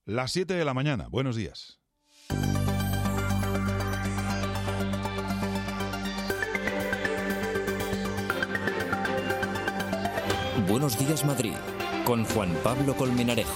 Las 7 de la mañana. Buenos días. Buenos días, Madrid, con Juan Pablo Colmenarejo.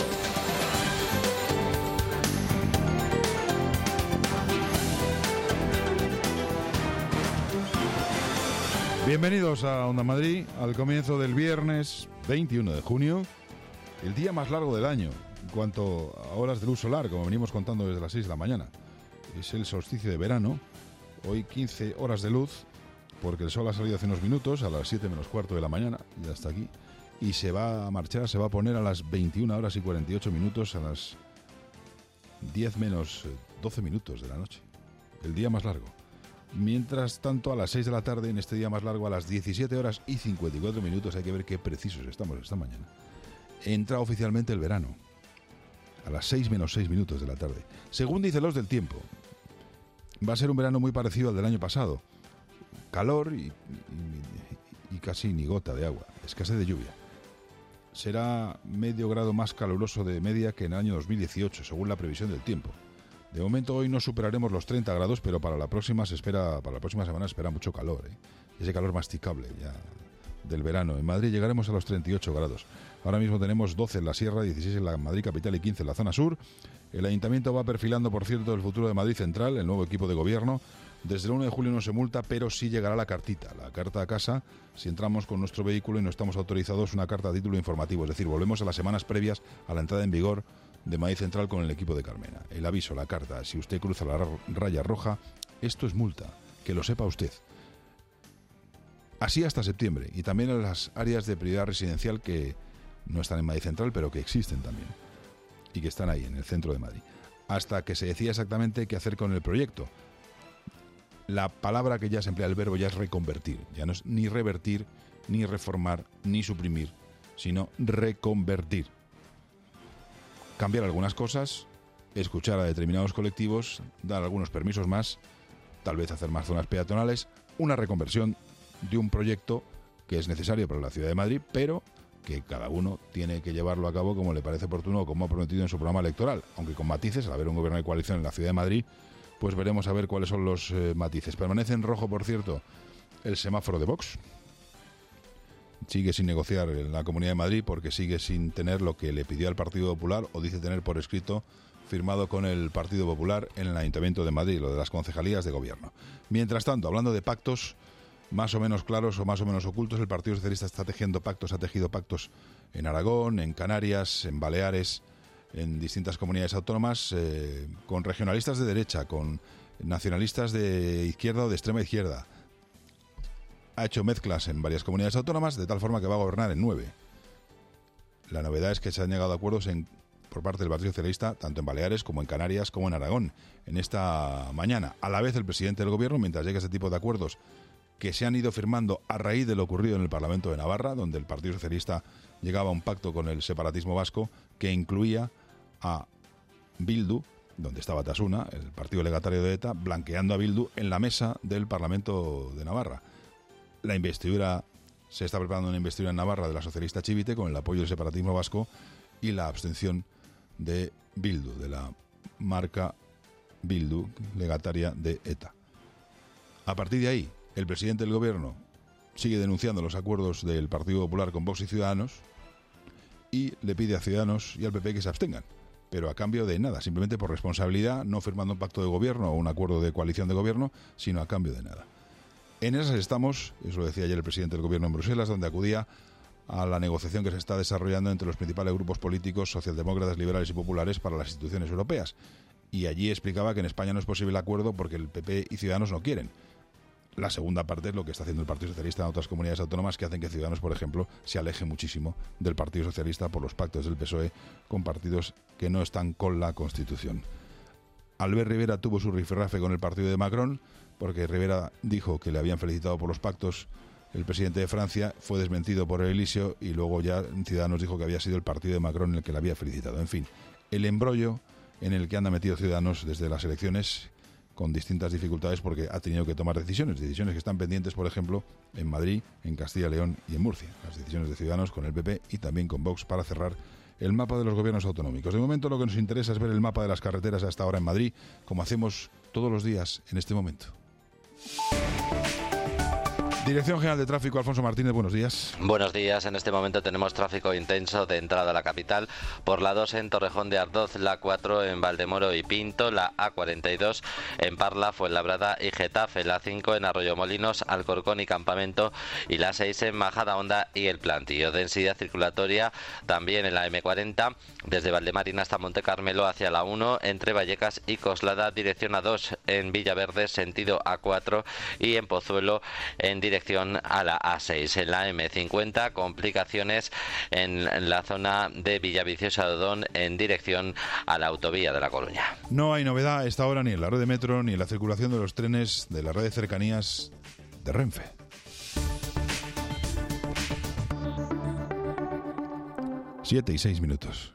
Bienvenidos a Onda Madrid, al comienzo del viernes 21 de junio, el día más largo del año en cuanto a horas de luz solar, como venimos contando desde las 6 de la mañana. Es el solsticio de verano, hoy 15 horas de luz, porque el sol ha salido hace unos minutos, a las 7 menos cuarto de la mañana, ya está aquí, y se va a marchar, se va a poner a las 21 horas y 48 minutos, a las 10 menos 12 minutos de la noche, el día más largo. Mientras tanto, a las 6 de la tarde, en este día más largo, a las 17 horas y 54 minutos, hay que ver qué precisos estamos esta mañana, entra oficialmente el verano, a las 6 menos 6 minutos de la tarde. Según dicen los del tiempo, va a ser un verano muy parecido al del año pasado. Calor y casi ni gota de agua, escasez de lluvia. Será medio grado más caluroso de media que en el año 2018, según la previsión del tiempo. De momento hoy no superaremos los 30 grados, pero para la próxima semana se espera mucho calor, ese calor masticable ya del verano. En Madrid llegaremos a los 38 grados. Ahora mismo tenemos 12 en la Sierra, 16 en la Madrid capital y 15 en la zona sur. El Ayuntamiento va perfilando, por cierto, el futuro de Madrid Central, el nuevo equipo de gobierno. Desde el 1 de julio no se multa, pero sí llegará la cartita, la carta a casa, si entramos con nuestro vehículo y no estamos autorizados, una carta a título informativo. Es decir, volvemos a las semanas previas a la entrada en vigor de Madrid Central con el equipo de Carmena. El aviso, la carta, si usted cruza la raya roja, esto es multa, que lo sepa usted. Así hasta septiembre, y también en las áreas de prioridad residencial que no están en Madrid Central, pero que existen también, y que están ahí, en el centro de Madrid. Hasta que se decida exactamente qué hacer con el proyecto. La palabra que ya se emplea, el verbo, ya es reconvertir. Ya no es ni revertir, ni reformar, ni suprimir, sino reconvertir. Cambiar algunas cosas, escuchar a determinados colectivos, dar algunos permisos más, tal vez hacer más zonas peatonales, una reconversión de un proyecto que es necesario para la ciudad de Madrid, pero que cada uno tiene que llevarlo a cabo como le parece oportuno o como ha prometido en su programa electoral, aunque con matices. Al haber un gobierno de coalición en la ciudad de Madrid, pues veremos a ver cuáles son los matices. Permanece en rojo, por cierto, el semáforo de Vox. Sigue sin negociar en la Comunidad de Madrid porque sigue sin tener lo que le pidió al Partido Popular, o dice tener por escrito, firmado con el Partido Popular en el Ayuntamiento de Madrid, lo de las concejalías de gobierno. Mientras tanto, hablando de pactos más o menos claros o más o menos ocultos, el Partido Socialista está tejiendo pactos, ha tejido pactos en Aragón, en Canarias, en Baleares, en distintas comunidades autónomas, con regionalistas de derecha, con nacionalistas de izquierda o de extrema izquierda. Ha hecho mezclas en varias comunidades autónomas, de tal forma que va a gobernar en 9. La novedad es que se han llegado a acuerdos por parte del Partido Socialista, tanto en Baleares como en Canarias como en Aragón, en esta mañana. A la vez, el presidente del gobierno, mientras llega este tipo de acuerdos que se han ido firmando a raíz de lo ocurrido en el Parlamento de Navarra, donde el Partido Socialista llegaba a un pacto con el separatismo vasco que incluía a Bildu, donde estaba Tasuna, el partido legatario de ETA, blanqueando a Bildu en la mesa del Parlamento de Navarra. La investidura, se está preparando una investidura en Navarra de la socialista Chivite con el apoyo del separatismo vasco y la abstención de Bildu, de la marca Bildu, legataria de ETA. A partir de ahí, el presidente del gobierno sigue denunciando los acuerdos del Partido Popular con Vox y Ciudadanos y le pide a Ciudadanos y al PP que se abstengan, pero a cambio de nada, simplemente por responsabilidad, no firmando un pacto de gobierno o un acuerdo de coalición de gobierno, sino a cambio de nada. En esas estamos, eso lo decía ayer el presidente del gobierno en Bruselas, donde acudía a la negociación que se está desarrollando entre los principales grupos políticos, socialdemócratas, liberales y populares para las instituciones europeas. Y allí explicaba que en España no es posible el acuerdo porque el PP y Ciudadanos no quieren. La segunda parte es lo que está haciendo el Partido Socialista en otras comunidades autónomas, que hacen que Ciudadanos, por ejemplo, se aleje muchísimo del Partido Socialista por los pactos del PSOE con partidos que no están con la Constitución. Albert Rivera tuvo su rifirrafe con el partido de Macron, porque Rivera dijo que le habían felicitado por los pactos el presidente de Francia, fue desmentido por el Elíseo y luego ya Ciudadanos dijo que había sido el partido de Macron el que le había felicitado. En fin, el embrollo en el que anda metido Ciudadanos desde las elecciones, con distintas dificultades porque ha tenido que tomar decisiones que están pendientes, por ejemplo, en Madrid, en Castilla y León y en Murcia. Las decisiones de Ciudadanos con el PP y también con Vox para cerrar el mapa de los gobiernos autonómicos. De momento lo que nos interesa es ver el mapa de las carreteras hasta ahora en Madrid, como hacemos todos los días en este momento. Dirección General de Tráfico, Alfonso Martínez, buenos días. Buenos días. En este momento tenemos tráfico intenso de entrada a la capital por la 2 en Torrejón de Ardoz, la 4 en Valdemoro y Pinto, la A42 en Parla, Fuenlabrada y Getafe, la 5 en Arroyomolinos, Alcorcón y Campamento y la 6 en Majadahonda y El Plantillo. Densidad circulatoria también en la M40 desde Valdemarín hasta Montecarmelo hacia la 1 entre Vallecas y Coslada, dirección A2 en Villaverde, sentido A4 y en Pozuelo en dirección a la A6. En la M50, complicaciones en la zona de Villaviciosa de Odón en dirección a la autovía de La Coruña. No hay novedad a esta hora ni en la red de metro ni en la circulación de los trenes de la red de cercanías de Renfe. Siete y 6 minutos.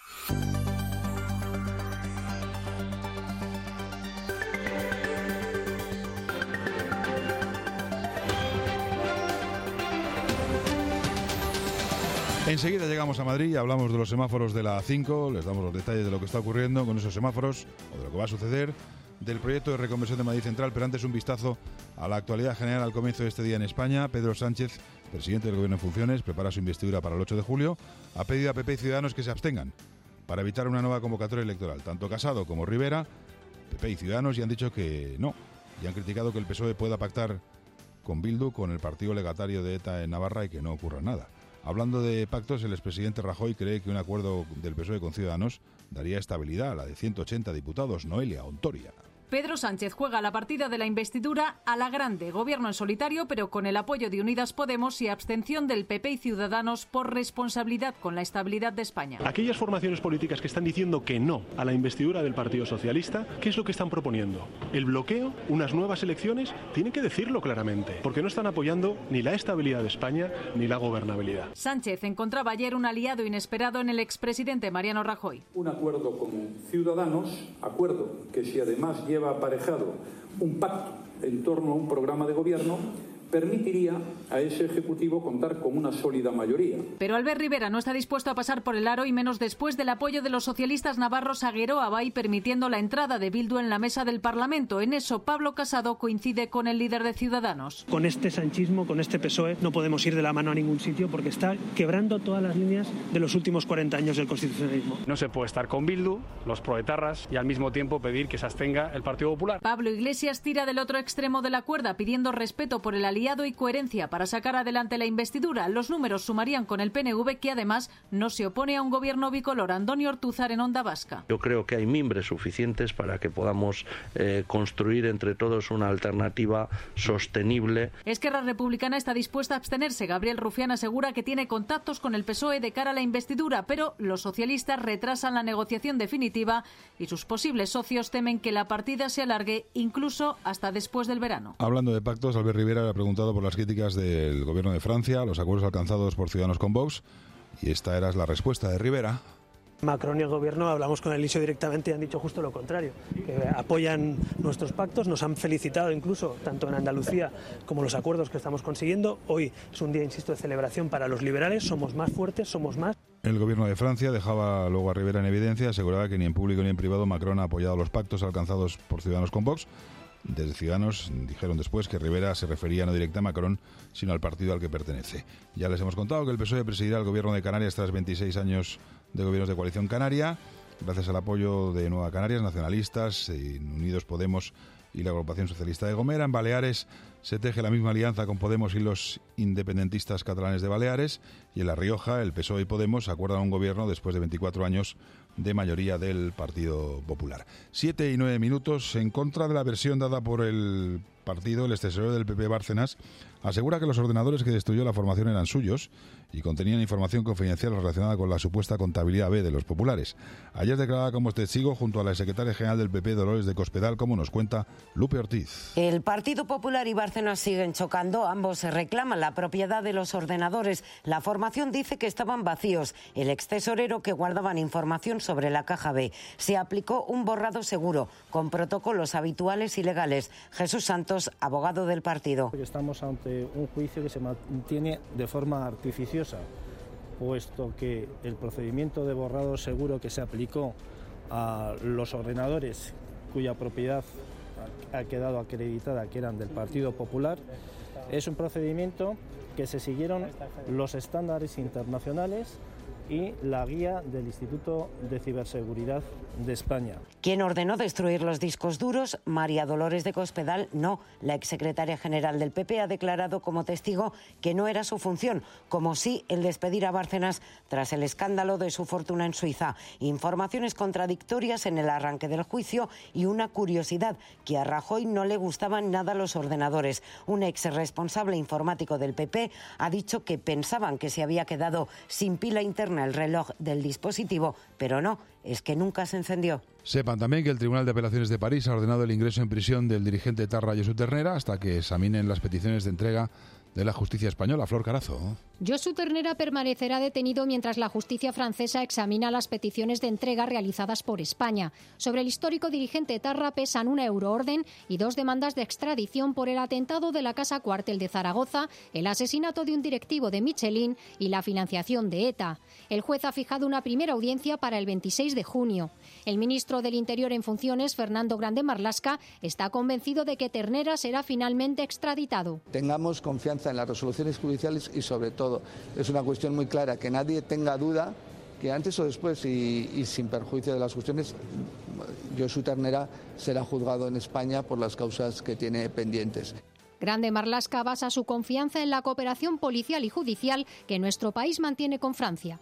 Enseguida llegamos a Madrid y hablamos de los semáforos de la A5, les damos los detalles de lo que está ocurriendo con esos semáforos o de lo que va a suceder, del proyecto de reconversión de Madrid Central, pero antes un vistazo a la actualidad general al comienzo de este día en España. Pedro Sánchez, presidente del Gobierno en funciones, prepara su investidura para el 8 de julio. Ha pedido a PP y Ciudadanos que se abstengan para evitar una nueva convocatoria electoral. Tanto Casado como Rivera, PP y Ciudadanos, ya han dicho que no, y han criticado que el PSOE pueda pactar con Bildu, con el partido legatario de ETA en Navarra, y que no ocurra nada. Hablando de pactos, el expresidente Rajoy cree que un acuerdo del PSOE con Ciudadanos daría estabilidad a la de 180 diputados. Noelia Ontoria. Pedro Sánchez juega la partida de la investidura a la grande, gobierno en solitario, pero con el apoyo de Unidas Podemos y abstención del PP y Ciudadanos por responsabilidad con la estabilidad de España. Aquellas formaciones políticas que están diciendo que no a la investidura del Partido Socialista, ¿qué es lo que están proponiendo? ¿El bloqueo? ¿Unas nuevas elecciones? Tienen que decirlo claramente, porque no están apoyando ni la estabilidad de España ni la gobernabilidad. Sánchez encontraba ayer un aliado inesperado en el expresidente Mariano Rajoy. Un acuerdo con Ciudadanos, acuerdo que si además lleva aparejado un pacto en torno a un programa de gobierno, permitiría a ese Ejecutivo contar con una sólida mayoría. Pero Albert Rivera no está dispuesto a pasar por el aro, y menos después del apoyo de los socialistas navarros a Gueroa Bay, permitiendo la entrada de Bildu en la mesa del Parlamento. En eso, Pablo Casado coincide con el líder de Ciudadanos. Con este sanchismo, con este PSOE, no podemos ir de la mano a ningún sitio porque está quebrando todas las líneas de los últimos 40 años del constitucionalismo. No se puede estar con Bildu, los proetarras, y al mismo tiempo pedir que se abstenga el Partido Popular. Pablo Iglesias tira del otro extremo de la cuerda, pidiendo respeto por el aliado y coherencia para sacar adelante la investidura. Los números sumarían con el PNV, que además no se opone a un gobierno bicolor. Antonio Ortúzar, en Onda Vasca. Yo creo que hay mimbres suficientes para que podamos construir entre todos una alternativa sostenible. Esquerra Republicana está dispuesta a abstenerse. Gabriel Rufián asegura que tiene contactos con el PSOE de cara a la investidura, pero los socialistas retrasan la negociación definitiva y sus posibles socios temen que la partida se alargue incluso hasta después del verano. Hablando de pactos, Albert Rivera le ha preguntado por las críticas del gobierno de Francia, los acuerdos alcanzados por Ciudadanos con Vox, y esta era la respuesta de Rivera. Macron y el gobierno hablamos con el ISO directamente y han dicho justo lo contrario, que apoyan nuestros pactos, nos han felicitado incluso tanto en Andalucía como los acuerdos que estamos consiguiendo. Hoy es un día, insisto, de celebración para los liberales, somos más fuertes, somos más. El gobierno de Francia dejaba luego a Rivera en evidencia, aseguraba que ni en público ni en privado Macron ha apoyado los pactos alcanzados por Ciudadanos con Vox. Desde Ciudadanos dijeron después que Rivera se refería no directamente a Macron, sino al partido al que pertenece. Ya les hemos contado que el PSOE presidirá el gobierno de Canarias tras 26 años de gobiernos de coalición canaria, gracias al apoyo de Nueva Canarias, nacionalistas, Unidos Podemos y la agrupación socialista de Gomera. En Baleares se teje la misma alianza con Podemos y los independentistas catalanes de Baleares, y en La Rioja el PSOE y Podemos acuerdan un gobierno después de 24 años de mayoría del Partido Popular. 7 y 9 minutos. En contra de la versión dada por el partido, el extesorero del PP, Bárcenas, asegura que los ordenadores que destruyó la formación eran suyos y contenían información confidencial relacionada con la supuesta contabilidad B de los populares. Ayer declaraba como testigo junto a la secretaria general del PP, Dolores de Cospedal, como nos cuenta Lupe Ortiz. El Partido Popular y Bárcenas siguen chocando. Ambos se reclaman la propiedad de los ordenadores. La formación dice que estaban vacíos. El extesorero, que guardaban información sobre la caja B. Se aplicó un borrado seguro, con protocolos habituales y legales. Jesús Santos, abogado del partido. Estamos ante un juicio que se mantiene de forma artificiosa, puesto que el procedimiento de borrado seguro que se aplicó a los ordenadores cuya propiedad ha quedado acreditada que eran del Partido Popular, es un procedimiento que se siguieron los estándares internacionales y la guía del Instituto de Ciberseguridad de España. ¿Quién ordenó destruir los discos duros? María Dolores de Cospedal, no. La exsecretaria general del PP ha declarado como testigo que no era su función, como sí el despedir a Bárcenas tras el escándalo de su fortuna en Suiza. Informaciones contradictorias en el arranque del juicio y una curiosidad, que a Rajoy no le gustaban nada los ordenadores. Un ex responsable informático del PP ha dicho que pensaban que se había quedado sin pila interna el reloj del dispositivo, pero no, es que nunca se encendió. Sepan también que el Tribunal de Apelaciones de París ha ordenado el ingreso en prisión del dirigente etarra Josu Ternera hasta que examinen las peticiones de entrega de la justicia española. Flor Carazo. Josu Ternera permanecerá detenido mientras la justicia francesa examina las peticiones de entrega realizadas por España. Sobre el histórico dirigente etarra pesan una euroorden y 2 demandas de extradición por el atentado de la Casa Cuartel de Zaragoza, el asesinato de un directivo de Michelin y la financiación de ETA. El juez ha fijado una primera audiencia para el 26 de junio. El ministro del Interior en funciones, Fernando Grande Marlaska, está convencido de que Ternera será finalmente extraditado. Tengamos confianza en las resoluciones judiciales y, sobre todo, es una cuestión muy clara, que nadie tenga duda que antes o después y sin perjuicio de las cuestiones, Josu Ternera será juzgado en España por las causas que tiene pendientes. Grande Marlaska basa su confianza en la cooperación policial y judicial que nuestro país mantiene con Francia.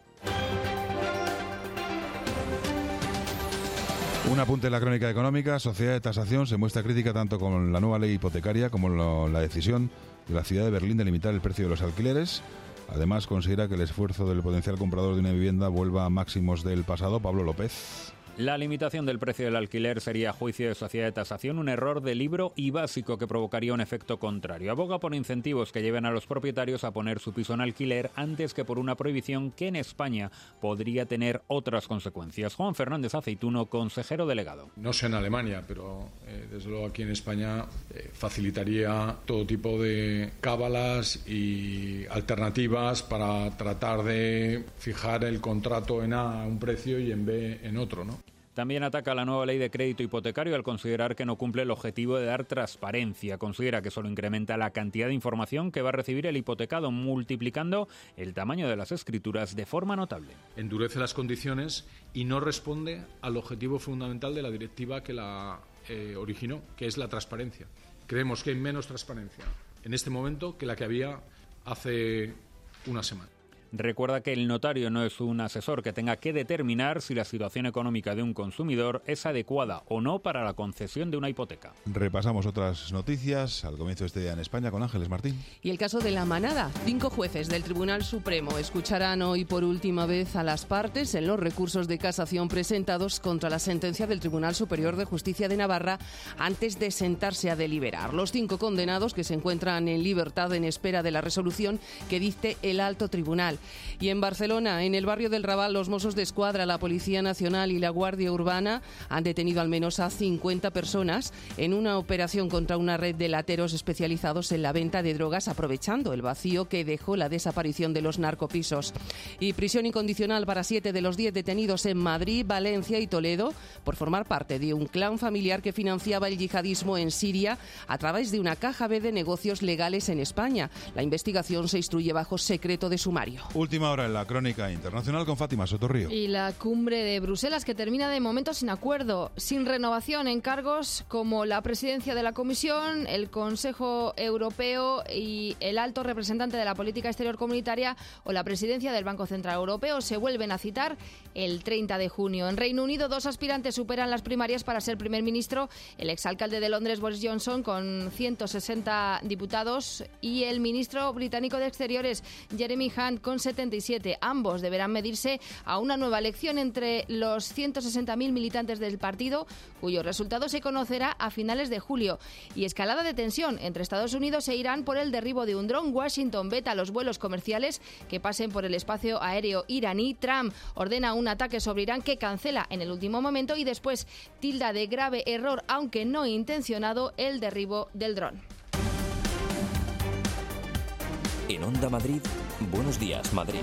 Un apunte en la crónica económica. Sociedad de Tasación se muestra crítica tanto con la nueva ley hipotecaria como la decisión de la ciudad de Berlín de limitar el precio de los alquileres. Además, considera que el esfuerzo del potencial comprador de una vivienda vuelva a máximos del pasado. Pablo López. La limitación del precio del alquiler sería, a juicio de Sociedad de Tasación, un error de libro y básico que provocaría un efecto contrario. Aboga por incentivos que lleven a los propietarios a poner su piso en alquiler antes que por una prohibición que en España podría tener otras consecuencias. Juan Fernández Aceituno, consejero delegado. No sé en Alemania, pero desde luego aquí en España facilitaría todo tipo de cábalas y alternativas para tratar de fijar el contrato en A a un precio y en B en otro, ¿no? También ataca la nueva ley de crédito hipotecario al considerar que no cumple el objetivo de dar transparencia. Considera que solo incrementa la cantidad de información que va a recibir el hipotecado, multiplicando el tamaño de las escrituras de forma notable. Endurece las condiciones y no responde al objetivo fundamental de la directiva que la originó, que es la transparencia. Creemos que hay menos transparencia en este momento que la que había hace una semana. Recuerda que el notario no es un asesor que tenga que determinar si la situación económica de un consumidor es adecuada o no para la concesión de una hipoteca. Repasamos otras noticias al comienzo de este día en España con Ángeles Martín. Y el caso de La Manada. 5 jueces del Tribunal Supremo escucharán hoy por última vez a las partes en los recursos de casación presentados contra la sentencia del Tribunal Superior de Justicia de Navarra antes de sentarse a deliberar. Los 5 condenados que se encuentran en libertad en espera de la resolución que dicte el alto tribunal. Y en Barcelona, en el barrio del Raval, los Mossos d'Esquadra, la Policía Nacional y la Guardia Urbana han detenido al menos a 50 personas en una operación contra una red de lateros especializados en la venta de drogas, aprovechando el vacío que dejó la desaparición de los narcopisos. Y prisión incondicional para 7 de los 10 detenidos en Madrid, Valencia y Toledo por formar parte de un clan familiar que financiaba el yihadismo en Siria a través de una caja B de negocios legales en España. La investigación se instruye bajo secreto de sumario. Última hora en la crónica internacional con Fátima Sotorrío. Y la cumbre de Bruselas, que termina de momento sin acuerdo, sin renovación en cargos como la presidencia de la Comisión, el Consejo Europeo y el alto representante de la política exterior comunitaria o la presidencia del Banco Central Europeo se vuelven a citar el 30 de junio. En Reino Unido, 2 aspirantes superan las primarias para ser primer ministro, el exalcalde de Londres Boris Johnson con 160 diputados y el ministro británico de Exteriores Jeremy Hunt con 77. Ambos deberán medirse a una nueva elección entre los 160.000 militantes del partido, cuyo resultado se conocerá a finales de julio. Y escalada de tensión entre Estados Unidos e Irán por el derribo de un dron. Washington veta los vuelos comerciales que pasen por el espacio aéreo iraní. Trump ordena un ataque sobre Irán que cancela en el último momento y después tilda de grave error, aunque no intencionado, el derribo del dron. En Onda Madrid, Buenos Días, Madrid.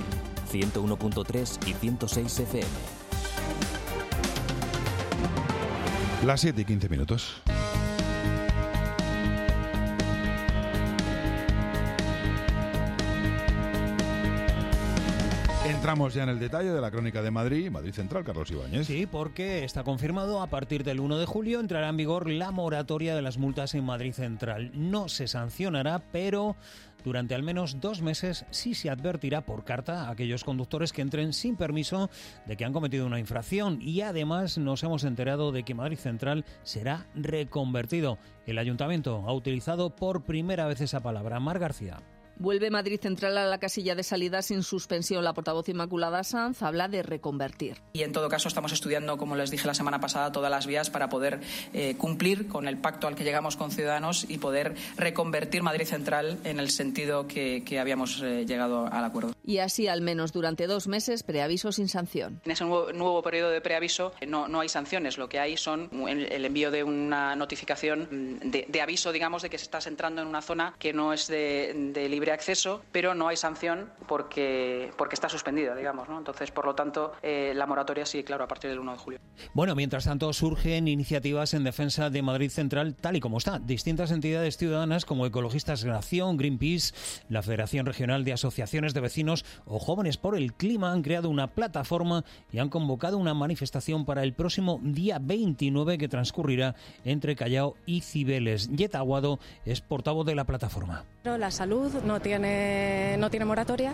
101.3 y 106 FM. Las 7:15. Entramos ya en el detalle de la crónica de Madrid, Madrid Central, Carlos Ibáñez. Sí, porque está confirmado, a partir del 1 de julio entrará en vigor la moratoria de las multas en Madrid Central. No se sancionará, pero durante al menos 2 meses sí se advertirá por carta a aquellos conductores que entren sin permiso de que han cometido una infracción. Y además nos hemos enterado de que Madrid Central será reconvertido. El Ayuntamiento ha utilizado por primera vez esa palabra. Mar García. Vuelve Madrid Central a la casilla de salida sin suspensión. La portavoz Inmaculada Sanz habla de reconvertir. Y en todo caso estamos estudiando, como les dije la semana pasada, todas las vías para poder cumplir con el pacto al que llegamos con Ciudadanos y poder reconvertir Madrid Central en el sentido que habíamos llegado al acuerdo. Y así al menos durante 2 meses, preaviso sin sanción. En ese nuevo periodo de preaviso no hay sanciones, lo que hay son el envío de una notificación de aviso, digamos, de que estás entrando en una zona que no es de libre acceso, pero no hay sanción porque está suspendida, digamos, ¿no? Entonces, por lo tanto, la moratoria sí, claro, a partir del 1 de julio. Bueno, mientras tanto surgen iniciativas en defensa de Madrid Central tal y como está. Distintas entidades ciudadanas como Ecologistas en Acción, Greenpeace, la Federación Regional de Asociaciones de Vecinos o Jóvenes por el Clima han creado una plataforma y han convocado una manifestación para el próximo día 29 que transcurrirá entre Callao y Cibeles. Yeta Aguado es portavoz de la plataforma. La salud no tiene moratoria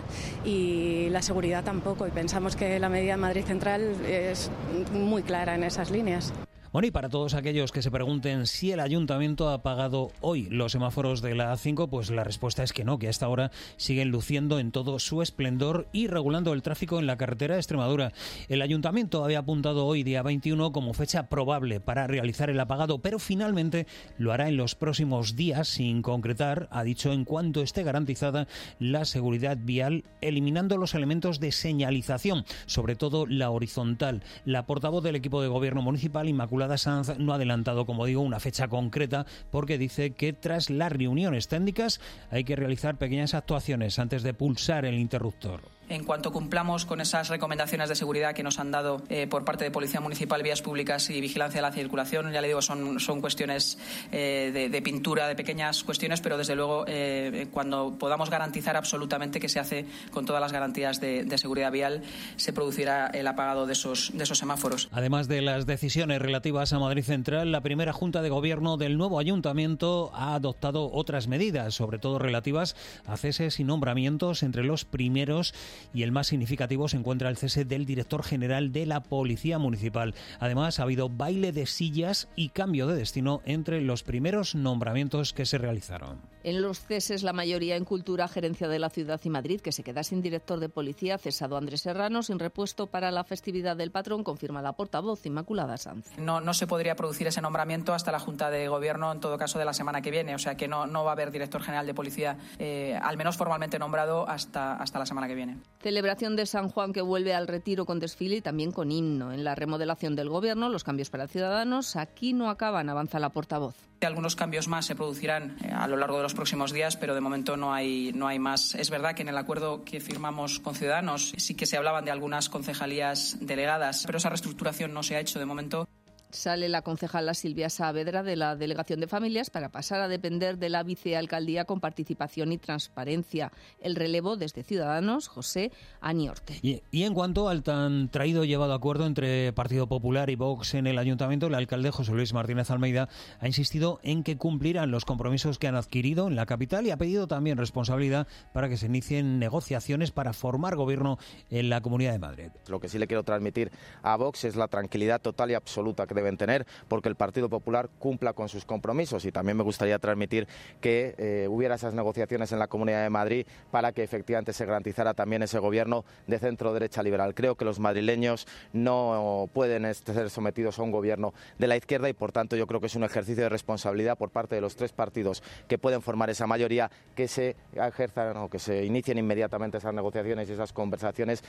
y la seguridad tampoco, y pensamos que la medida de Madrid Central es muy clara en esas líneas. Bueno, y para todos aquellos que se pregunten si el Ayuntamiento ha apagado hoy los semáforos de la A5, pues la respuesta es que no, que hasta ahora siguen luciendo en todo su esplendor y regulando el tráfico en la carretera de Extremadura. El Ayuntamiento había apuntado hoy, día 21, como fecha probable para realizar el apagado, pero finalmente lo hará en los próximos días, sin concretar, ha dicho, en cuanto esté garantizada la seguridad vial, eliminando los elementos de señalización, sobre todo la horizontal. La portavoz del equipo de gobierno municipal, Inmaculada Sanz, no ha adelantado, como digo, una fecha concreta porque dice que tras las reuniones técnicas hay que realizar pequeñas actuaciones antes de pulsar el interruptor. En cuanto cumplamos con esas recomendaciones de seguridad que nos han dado por parte de Policía Municipal, vías públicas y vigilancia de la circulación, ya le digo, son cuestiones de pintura, de pequeñas cuestiones, pero desde luego cuando podamos garantizar absolutamente que se hace con todas las garantías de seguridad vial, se producirá el apagado de esos semáforos. Además de las decisiones relativas a Madrid Central, la primera Junta de Gobierno del nuevo Ayuntamiento ha adoptado otras medidas, sobre todo relativas a ceses y nombramientos. Entre los primeros y el más significativo se encuentra el cese del director general de la Policía Municipal. Además, ha habido baile de sillas y cambio de destino entre los primeros nombramientos que se realizaron. En los ceses, la mayoría en Cultura, Gerencia de la Ciudad y Madrid, que se queda sin director de policía, cesado Andrés Serrano, sin repuesto para la festividad del patrón, confirma la portavoz Inmaculada Sanz. No se podría producir ese nombramiento hasta la Junta de Gobierno, en todo caso, de la semana que viene. O sea que no va a haber director general de policía, al menos formalmente nombrado, hasta la semana que viene. Celebración de San Juan que vuelve al Retiro con desfile y también con himno. En la remodelación del Gobierno, los cambios para Ciudadanos aquí no acaban, avanza la portavoz. Algunos cambios más se producirán a lo largo de los próximos días, pero de momento no hay más. Es verdad que en el acuerdo que firmamos con Ciudadanos sí que se hablaban de algunas concejalías delegadas, pero esa reestructuración no se ha hecho de momento. Sale la concejala Silvia Saavedra de la Delegación de Familias para pasar a depender de la vicealcaldía con participación y transparencia. El relevo desde Ciudadanos, José Aniorte. Y en cuanto al tan traído y llevado acuerdo entre Partido Popular y Vox en el Ayuntamiento, el alcalde José Luis Martínez Almeida ha insistido en que cumplirán los compromisos que han adquirido en la capital y ha pedido también responsabilidad para que se inicien negociaciones para formar gobierno en la Comunidad de Madrid. Lo que sí le quiero transmitir a Vox es la tranquilidad total y absoluta que deben tener porque el Partido Popular cumpla con sus compromisos, y también me gustaría transmitir que hubiera esas negociaciones en la Comunidad de Madrid para que efectivamente se garantizara también ese gobierno de centro-derecha liberal. Creo que los madrileños no pueden ser sometidos a un gobierno de la izquierda y por tanto yo creo que es un ejercicio de responsabilidad por parte de los 3 partidos que pueden formar esa mayoría que se ejerzan o que se inicien inmediatamente esas negociaciones y esas conversaciones.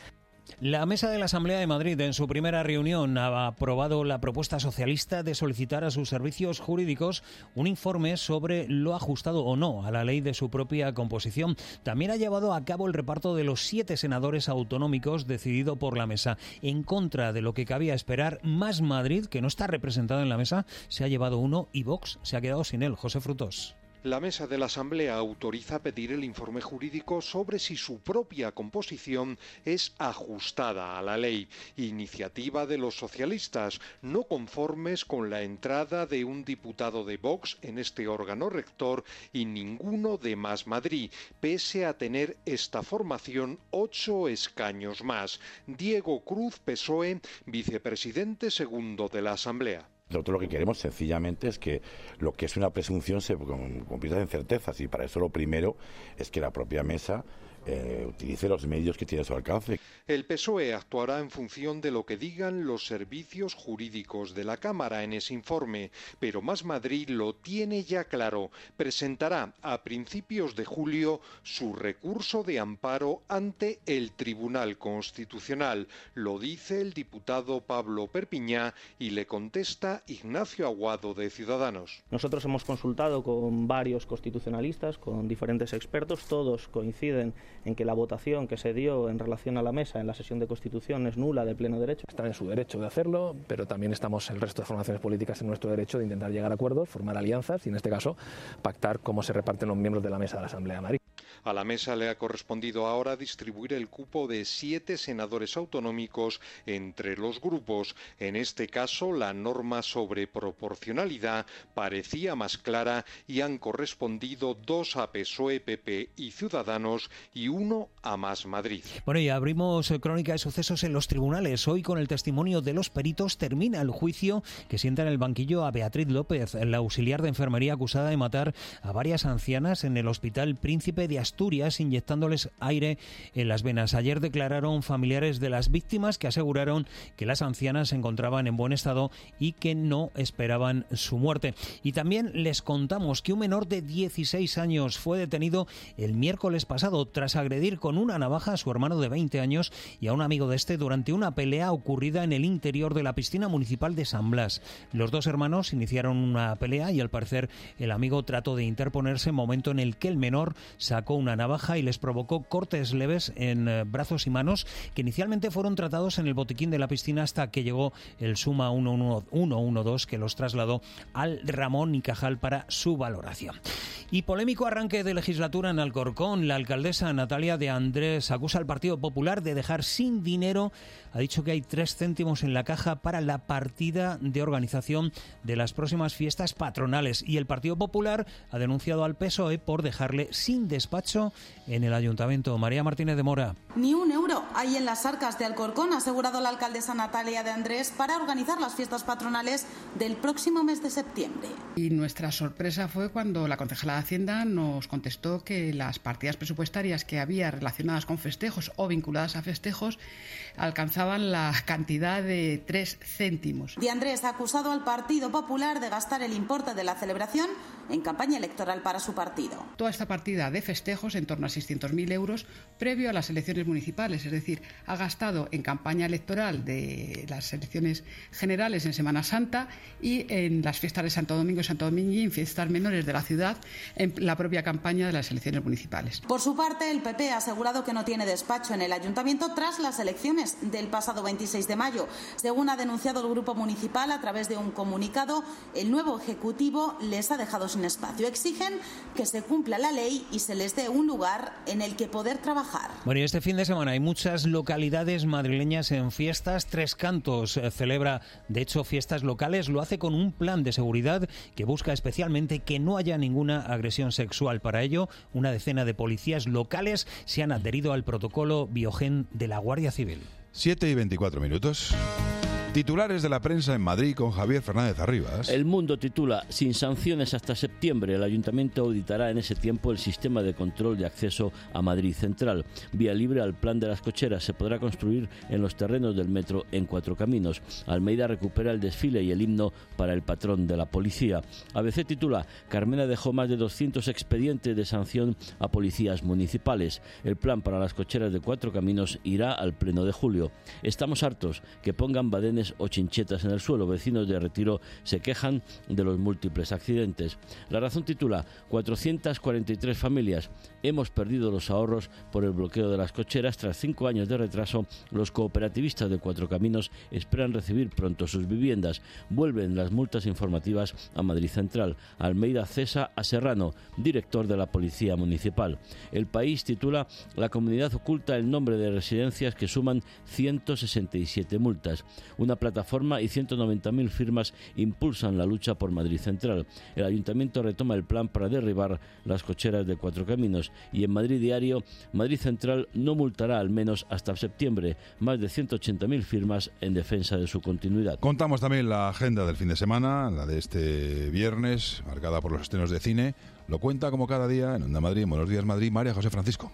La Mesa de la Asamblea de Madrid, en su primera reunión, ha aprobado la propuesta socialista de solicitar a sus servicios jurídicos un informe sobre lo ajustado o no a la ley de su propia composición. También ha llevado a cabo el reparto de los 7 senadores autonómicos decidido por la Mesa. En contra de lo que cabía esperar, Más Madrid, que no está representada en la Mesa, se ha llevado uno y Vox se ha quedado sin él. José Frutos. La Mesa de la Asamblea autoriza pedir el informe jurídico sobre si su propia composición es ajustada a la ley. Iniciativa de los socialistas, no conformes con la entrada de un diputado de Vox en este órgano rector y ninguno de Más Madrid, pese a tener esta formación 8 escaños más. Diego Cruz, PSOE, vicepresidente segundo de la Asamblea. Nosotros lo que queremos sencillamente es que lo que es una presunción se convierta en certezas, y para eso lo primero es que la propia mesa utilice los medios que tiene a su alcance. El PSOE actuará en función de lo que digan los servicios jurídicos de la Cámara en ese informe, pero Más Madrid lo tiene ya claro. Presentará a principios de julio su recurso de amparo ante el Tribunal Constitucional. Lo dice el diputado Pablo Perpiñá y le contesta Ignacio Aguado de Ciudadanos. Nosotros hemos consultado con varios constitucionalistas, con diferentes expertos, todos coinciden en que la votación que se dio en relación a la mesa en la sesión de Constitución es nula de pleno derecho. Están en su derecho de hacerlo, pero también estamos el resto de formaciones políticas en nuestro derecho de intentar llegar a acuerdos, formar alianzas y, en este caso, pactar cómo se reparten los miembros de la mesa de la Asamblea de Madrid. A la mesa le ha correspondido ahora distribuir el cupo de 7 senadores autonómicos entre los grupos. En este caso, la norma sobre proporcionalidad parecía más clara y han correspondido 2 a PSOE, PP y Ciudadanos y 1 a Más Madrid. Bueno, y abrimos crónica de sucesos en los tribunales. Hoy, con el testimonio de los peritos, termina el juicio que sienta en el banquillo a Beatriz López, la auxiliar de enfermería acusada de matar a varias ancianas en el Hospital Príncipe de Asturias, inyectándoles aire en las venas. Ayer declararon familiares de las víctimas que aseguraron que las ancianas se encontraban en buen estado y que no esperaban su muerte. Y también les contamos que un menor de 16 años fue detenido el miércoles pasado tras agredir con una navaja a su hermano de 20 años y a un amigo de este durante una pelea ocurrida en el interior de la piscina municipal de San Blas. Los 2 hermanos iniciaron una pelea y, al parecer, el amigo trató de interponerse, momento en el que el menor sacó una navaja y les provocó cortes leves en brazos y manos, que inicialmente fueron tratados en el botiquín de la piscina hasta que llegó el Suma 112, que los trasladó al Ramón y Cajal para su valoración. Y polémico arranque de legislatura en Alcorcón. La alcaldesa Natalia de Andrés acusa al Partido Popular de dejar sin dinero. Ha dicho que hay 3 céntimos en la caja para la partida de organización de las próximas fiestas patronales. Y el Partido Popular ha denunciado al PSOE por dejarle sin despacho en el ayuntamiento. María Martínez de Mora. Ni un euro hay en las arcas de Alcorcón, ha asegurado la alcaldesa Natalia de Andrés, para organizar las fiestas patronales del próximo mes de septiembre. Y nuestra sorpresa fue cuando la concejala de Hacienda nos contestó que las partidas presupuestarias que había relacionadas con festejos o vinculadas a festejos alcanzaban la cantidad de 3 céntimos. De Andrés ha acusado al Partido Popular de gastar el importe de la celebración en campaña electoral para su partido. Toda esta partida de festejos, en torno a 600.000 euros, previo a las elecciones municipales, es decir, ha gastado en campaña electoral de las elecciones generales en Semana Santa y en las fiestas de Santo Domingo y Santo Domingo y en fiestas menores de la ciudad en la propia campaña de las elecciones municipales. Por su parte, el PP ha asegurado que no tiene despacho en el ayuntamiento tras las elecciones del pasado 26 de mayo. Según ha denunciado el grupo municipal a través de un comunicado, el nuevo ejecutivo les ha dejado sin espacio. Exigen que se cumpla la ley y se les dé un lugar en el que poder trabajar. Bueno, y este fin de semana hay muchas localidades madrileñas en fiestas. Tres Cantos celebra, de hecho, fiestas locales. Lo hace con un plan de seguridad que busca especialmente que no haya ninguna agresión sexual. Para ello, una decena de policías locales se han adherido al protocolo Biogen de la Guardia Civil. 7:24. Titulares de la prensa en Madrid con Javier Fernández Arribas. El Mundo titula: sin sanciones hasta septiembre. El Ayuntamiento auditará en ese tiempo el sistema de control de acceso a Madrid Central. Vía libre al plan de las cocheras. Se podrá construir en los terrenos del metro en Cuatro Caminos. Almeida recupera el desfile y el himno para el patrón de la policía. ABC titula: Carmena dejó más de 200 expedientes de sanción a policías municipales. El plan para las cocheras de Cuatro Caminos irá al pleno de julio. Estamos hartos que pongan badenes o chinchetas en el suelo. Vecinos de Retiro se quejan de los múltiples accidentes. La Razón titula: 443 familias. Hemos perdido los ahorros por el bloqueo de las cocheras. Tras 5 años de retraso, los cooperativistas de Cuatro Caminos esperan recibir pronto sus viviendas. Vuelven las multas informativas a Madrid Central. Almeida cesa a Serrano, director de la Policía Municipal. El País titula: la comunidad oculta el nombre de residencias que suman 167 multas. Una plataforma y 190.000 firmas impulsan la lucha por Madrid Central. El Ayuntamiento retoma el plan para derribar las cocheras de Cuatro Caminos. Y en Madrid Diario: Madrid Central no multará al menos hasta septiembre. Más de 180.000 firmas en defensa de su continuidad. Contamos también la agenda del fin de semana, la de este viernes, marcada por los estrenos de cine. Lo cuenta como cada día en Onda Madrid, en Buenos Días Madrid, María José Francisco.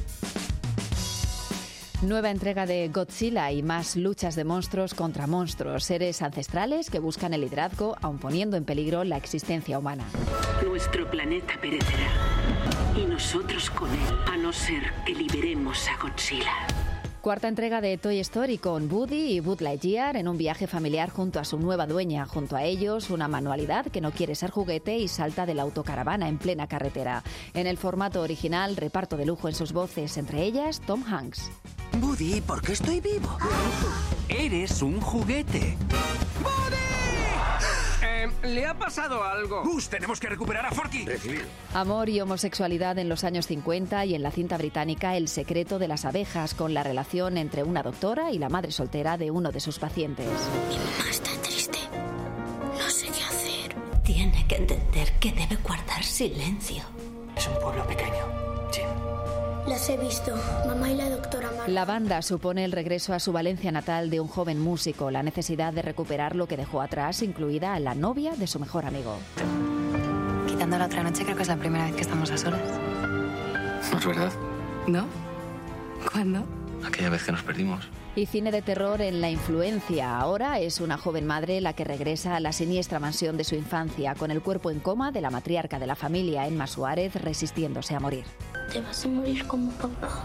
Nueva entrega de Godzilla y más luchas de monstruos contra monstruos, seres ancestrales que buscan el liderazgo, aun poniendo en peligro la existencia humana. Nuestro planeta perecerá y nosotros con él, a no ser que liberemos a Godzilla. Cuarta entrega de Toy Story con Woody y Buzz Lightyear en un viaje familiar junto a su nueva dueña. Junto a ellos, una manualidad que no quiere ser juguete y salta de la autocaravana en plena carretera. En el formato original, reparto de lujo en sus voces, entre ellas Tom Hanks. Woody, ¿por qué estoy vivo? Eres un juguete. ¿Le ha pasado algo? ¡Gus, tenemos que recuperar a Forky! Recibir. Amor y homosexualidad en los años 50 y en la cinta británica El secreto de las abejas, con la relación entre una doctora y la madre soltera de uno de sus pacientes. Mi mamá está triste. No sé qué hacer. Tiene que entender que debe guardar silencio. Es un pueblo pequeño. Sí. Las he visto, mamá y la doctora Marta. La banda supone el regreso a su Valencia natal de un joven músico, la necesidad de recuperar lo que dejó atrás, incluida la novia de su mejor amigo. Quitando la otra noche, creo que es la primera vez que estamos a solas. ¿No es verdad? ¿No? ¿Cuándo? Aquella vez que nos perdimos. Y cine de terror en La influencia. Ahora es una joven madre la que regresa a la siniestra mansión de su infancia, con el cuerpo en coma de la matriarca de la familia, Emma Suárez, resistiéndose a morir. Te vas a morir como papá.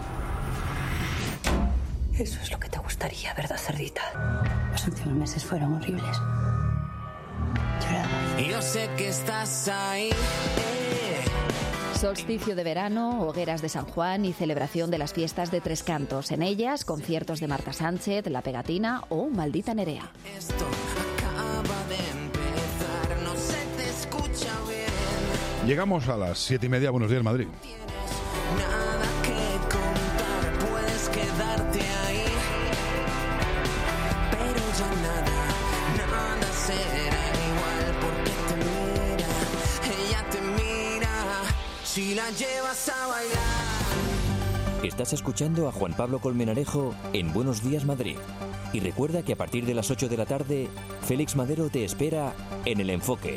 Eso es lo que te gustaría, ¿verdad, cerdita? Los últimos meses fueron horribles. Lloraba. Yo sé que estás ahí. Solsticio de verano, hogueras de San Juan y celebración de las fiestas de Tres Cantos. En ellas, conciertos de Marta Sánchez, La Pegatina o Maldita Nerea. Esto acaba de empezar, no se te escucha bien. Llegamos a las 7:30. Buenos días, Madrid. Nada que contar, puedes quedarte ahí. Pero ya nada será igual porque te mira, ella te mira, si la llevas a bailar. Estás escuchando a Juan Pablo Colmenarejo en Buenos Días Madrid. Y recuerda que a partir de las 8 de la tarde, Félix Madero te espera en El Enfoque.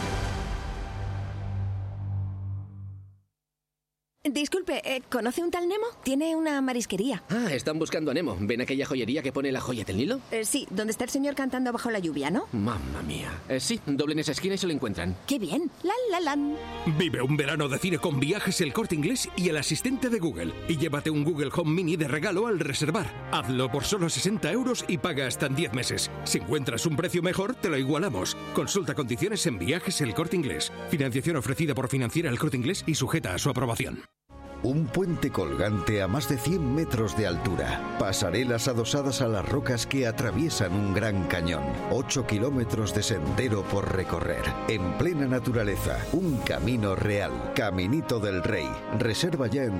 Disculpe, ¿conoce un tal Nemo? Tiene una marisquería. Ah, están buscando a Nemo. ¿Ven aquella joyería que pone la joya del Nilo? Sí, donde está el señor cantando bajo la lluvia, ¿no? Mamma mía. Sí, doblen esa esquina y se lo encuentran. ¡Qué bien! ¡La! Vive un verano de cine con Viajes El Corte Inglés y el asistente de Google. Y llévate un Google Home Mini de regalo al reservar. Hazlo por solo 60 € y paga hasta en 10 meses. Si encuentras un precio mejor, te lo igualamos. Consulta condiciones en Viajes El Corte Inglés. Financiación ofrecida por Financiera El Corte Inglés y sujeta a su aprobación. Un puente colgante a más de 100 metros de altura. Pasarelas adosadas a las rocas que atraviesan un gran cañón. 8 kilómetros de sendero por recorrer. En plena naturaleza. Un camino real. Caminito del Rey. Reserva ya en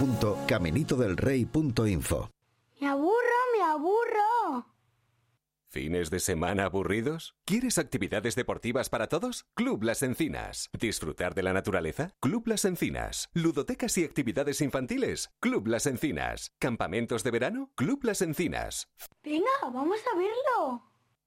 www.caminitodelrey.info. ¡Me aburro! ¿Fines de semana aburridos? ¿Quieres actividades deportivas para todos? Club Las Encinas. ¿Disfrutar de la naturaleza? Club Las Encinas. ¿Ludotecas y actividades infantiles? Club Las Encinas. ¿Campamentos de verano? Club Las Encinas. Venga, vamos a verlo.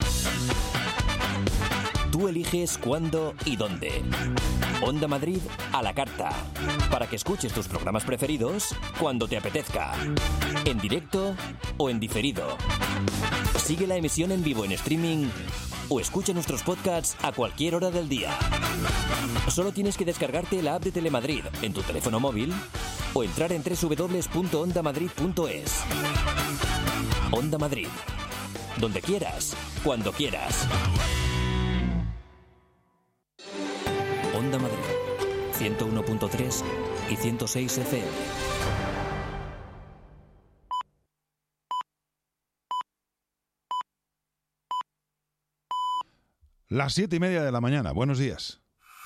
Tú eliges cuándo y dónde. Onda Madrid a la carta. Para que escuches tus programas preferidos cuando te apetezca. En directo o en diferido. Sigue la emisión en vivo en streaming o escucha nuestros podcasts a cualquier hora del día. Solo tienes que descargarte la app de Telemadrid en tu teléfono móvil o entrar en www.ondamadrid.es. Onda Madrid. Donde quieras, cuando quieras. Onda Madrid, 101.3 y 106 FM. Las 7:30 de la mañana. Buenos días.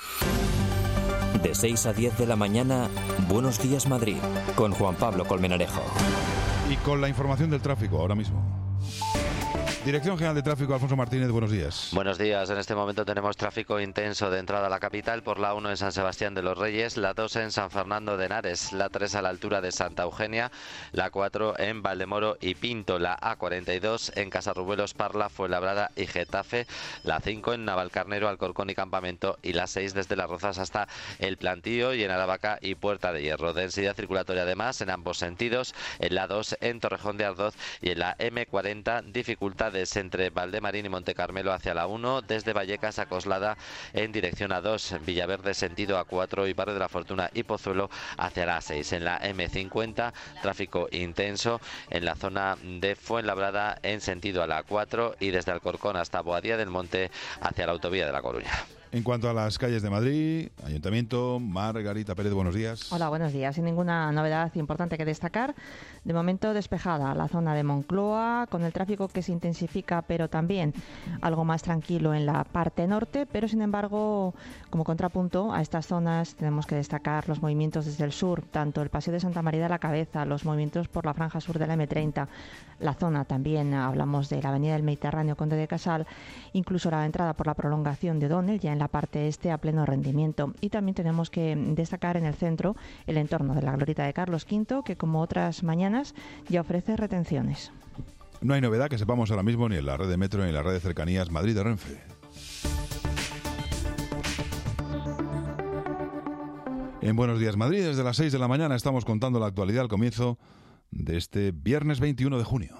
De 6 a 10 de la mañana, Buenos Días Madrid, con Juan Pablo Colmenarejo. Y con la información del tráfico ahora mismo. Dirección General de Tráfico, Alfonso Martínez, buenos días. Buenos días. En este momento tenemos tráfico intenso de entrada a la capital por la 1 en San Sebastián de los Reyes, la 2 en San Fernando de Henares, la 3 a la altura de Santa Eugenia, la 4 en Valdemoro y Pinto, la A42 en Casarrubuelos, Parla, Fuenlabrada y Getafe, la 5 en Navalcarnero, Alcorcón y Campamento y la 6 desde Las Rozas hasta El Plantío y en Aravaca y Puerta de Hierro. Densidad circulatoria además en ambos sentidos, en la 2 en Torrejón de Ardoz y en la M40 dificultades entre Valdemarín y Montecarmelo hacia la 1, desde Vallecas a Coslada en dirección a 2, Villaverde sentido A4 y Barrio de la Fortuna y Pozuelo hacia la 6. En la M50 tráfico intenso en la zona de Fuenlabrada en sentido a la 4 y desde Alcorcón hasta Boadía del Monte hacia la autovía de La Coruña. En cuanto a las calles de Madrid, Ayuntamiento, Margarita Pérez, buenos días. Hola, buenos días. Sin ninguna novedad importante que destacar. De momento despejada la zona de Moncloa, con el tráfico que se intensifica, pero también algo más tranquilo en la parte norte. Pero, sin embargo, como contrapunto a estas zonas tenemos que destacar los movimientos desde el sur, tanto el Paseo de Santa María de la Cabeza, los movimientos por la franja sur de la M30, la zona también, hablamos de la Avenida del Mediterráneo, Conde de Casal, incluso la entrada por la prolongación de O'Donnell, ya en la parte este a pleno rendimiento. Y también tenemos que destacar en el centro el entorno de la Glorieta de Carlos V, que como otras mañanas ya ofrece retenciones. No hay novedad que sepamos ahora mismo ni en la red de metro ni en la red de cercanías Madrid de Renfe. En Buenos Días Madrid, desde las 6 de la mañana estamos contando la actualidad al comienzo de este viernes 21 de junio.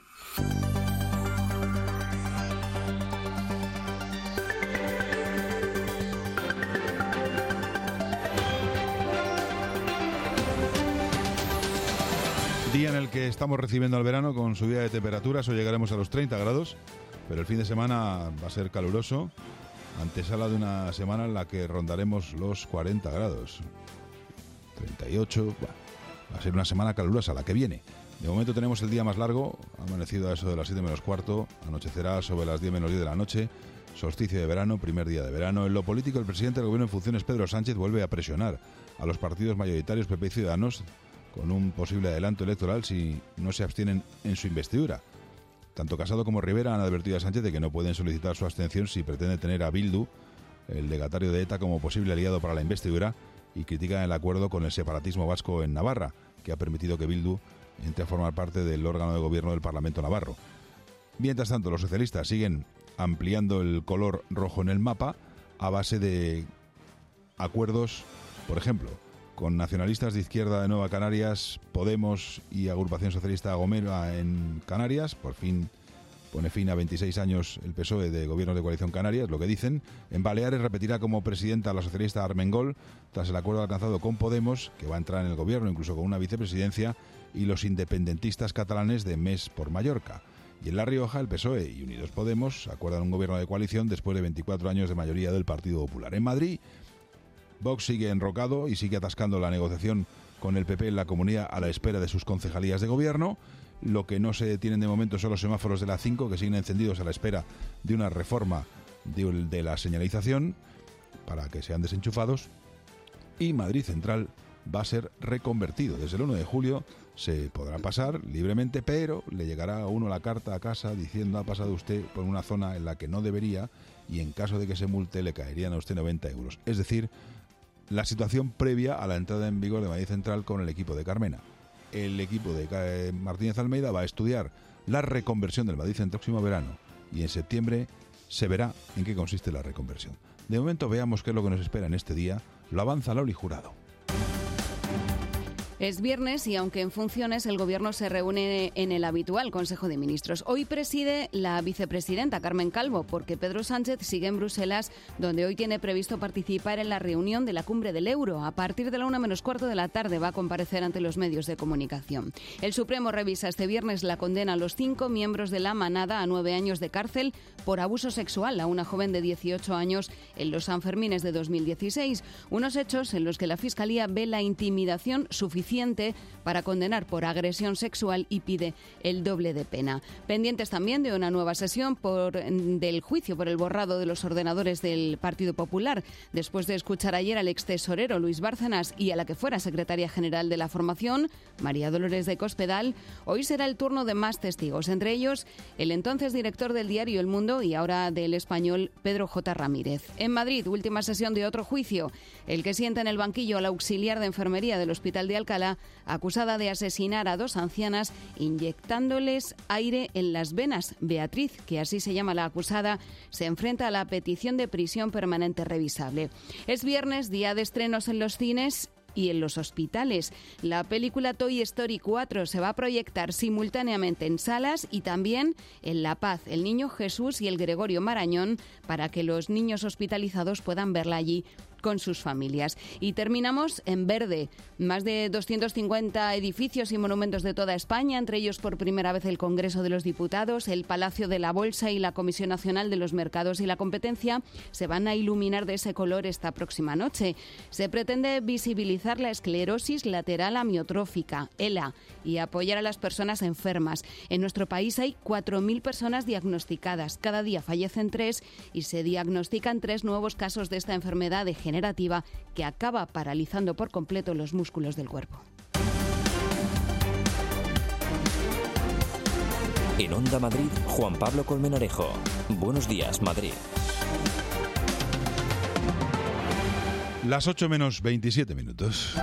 Día en el que estamos recibiendo el verano con subida de temperaturas, hoy llegaremos a los 30 grados, pero el fin de semana va a ser caluroso, antesala de una semana en la que rondaremos los 40 grados, 38, bueno, va a ser una semana calurosa la que viene. De momento tenemos el día más largo, ha amanecido a eso de las 7 menos cuarto, anochecerá sobre las 10 menos 10 de la noche, solsticio de verano, primer día de verano. En lo político, el presidente del Gobierno en funciones, Pedro Sánchez, vuelve a presionar a los partidos mayoritarios PP y Ciudadanos con un posible adelanto electoral si no se abstienen en su investidura. Tanto Casado como Rivera han advertido a Sánchez de que no pueden solicitar su abstención si pretende tener a Bildu, el legatario de ETA, como posible aliado para la investidura, y critican el acuerdo con el separatismo vasco en Navarra, que ha permitido que Bildu entre a formar parte del órgano de gobierno del Parlamento navarro. Mientras tanto, los socialistas siguen ampliando el color rojo en el mapa a base de acuerdos, por ejemplo, con nacionalistas de izquierda de Nueva Canarias, Podemos y Agrupación Socialista Gomera en Canarias. Por fin pone fin a 26 años el PSOE de Gobierno de Coalición Canarias, lo que dicen. En Baleares repetirá como presidenta la socialista Armengol, tras el acuerdo alcanzado con Podemos, que va a entrar en el gobierno incluso con una vicepresidencia, y los independentistas catalanes de Més por Mallorca. Y en La Rioja, el PSOE y Unidos Podemos acuerdan un gobierno de coalición después de 24 años de mayoría del Partido Popular. En Madrid, Vox sigue enrocado y sigue atascando la negociación con el PP en la Comunidad a la espera de sus concejalías de gobierno. Lo que no se detienen de momento son los semáforos de la 5, que siguen encendidos a la espera de una reforma de la señalización para que sean desenchufados. Y Madrid Central va a ser reconvertido. Desde el 1 de julio se podrá pasar libremente, pero le llegará a uno la carta a casa diciendo: ha pasado usted por una zona en la que no debería, y en caso de que se multe le caerían a usted 90 euros. Es decir, la situación previa a la entrada en vigor de Madrid Central con el equipo de Carmena. El equipo de Martínez Almeida va a estudiar la reconversión del Madrid Central próximo verano, y en septiembre se verá en qué consiste la reconversión. De momento veamos qué es lo que nos espera en este día. Lo avanza Loli Jurado. Es viernes y aunque en funciones el Gobierno se reúne en el habitual Consejo de Ministros. Hoy preside la vicepresidenta Carmen Calvo, porque Pedro Sánchez sigue en Bruselas, donde hoy tiene previsto participar en la reunión de la Cumbre del Euro. A partir de la 1:15 de la tarde va a comparecer ante los medios de comunicación. El Supremo revisa este viernes la condena a los 5 miembros de la Manada a 9 años de cárcel por abuso sexual a una joven de 18 años en los Sanfermines de 2016. Unos hechos en los que la Fiscalía ve la intimidación suficiente para condenar por agresión sexual y pide el doble de pena. Pendientes también de una nueva sesión del juicio por el borrado de los ordenadores del Partido Popular. Después de escuchar ayer al ex tesorero Luis Bárcenas y a la que fuera secretaria general de la formación, María Dolores de Cospedal, hoy será el turno de más testigos, entre ellos el entonces director del diario El Mundo y ahora del Español, Pedro J. Ramírez. En Madrid, última sesión de otro juicio, el que sienta en el banquillo al auxiliar de enfermería del Hospital de Alcalá, acusada de asesinar a 2 ancianas inyectándoles aire en las venas. Beatriz, que así se llama la acusada, se enfrenta a la petición de prisión permanente revisable. Es viernes, día de estrenos en los cines y en los hospitales. La película Toy Story 4 se va a proyectar simultáneamente en salas y también en La Paz, El Niño Jesús y el Gregorio Marañón, para que los niños hospitalizados puedan verla allí con sus familias. Y terminamos en verde. Más de 250 edificios y monumentos de toda España, entre ellos por primera vez el Congreso de los Diputados, el Palacio de la Bolsa y la Comisión Nacional de los Mercados y la Competencia, se van a iluminar de ese color esta próxima noche. Se pretende visibilizar la esclerosis lateral amiotrófica, ELA, y apoyar a las personas enfermas. En nuestro país hay 4.000 personas diagnosticadas. Cada día fallecen 3 y se diagnostican 3 nuevos casos de esta enfermedad degenerativa que acaba paralizando por completo los músculos del cuerpo. En Onda Madrid, Juan Pablo Colmenarejo. Buenos días, Madrid. Las 8:27.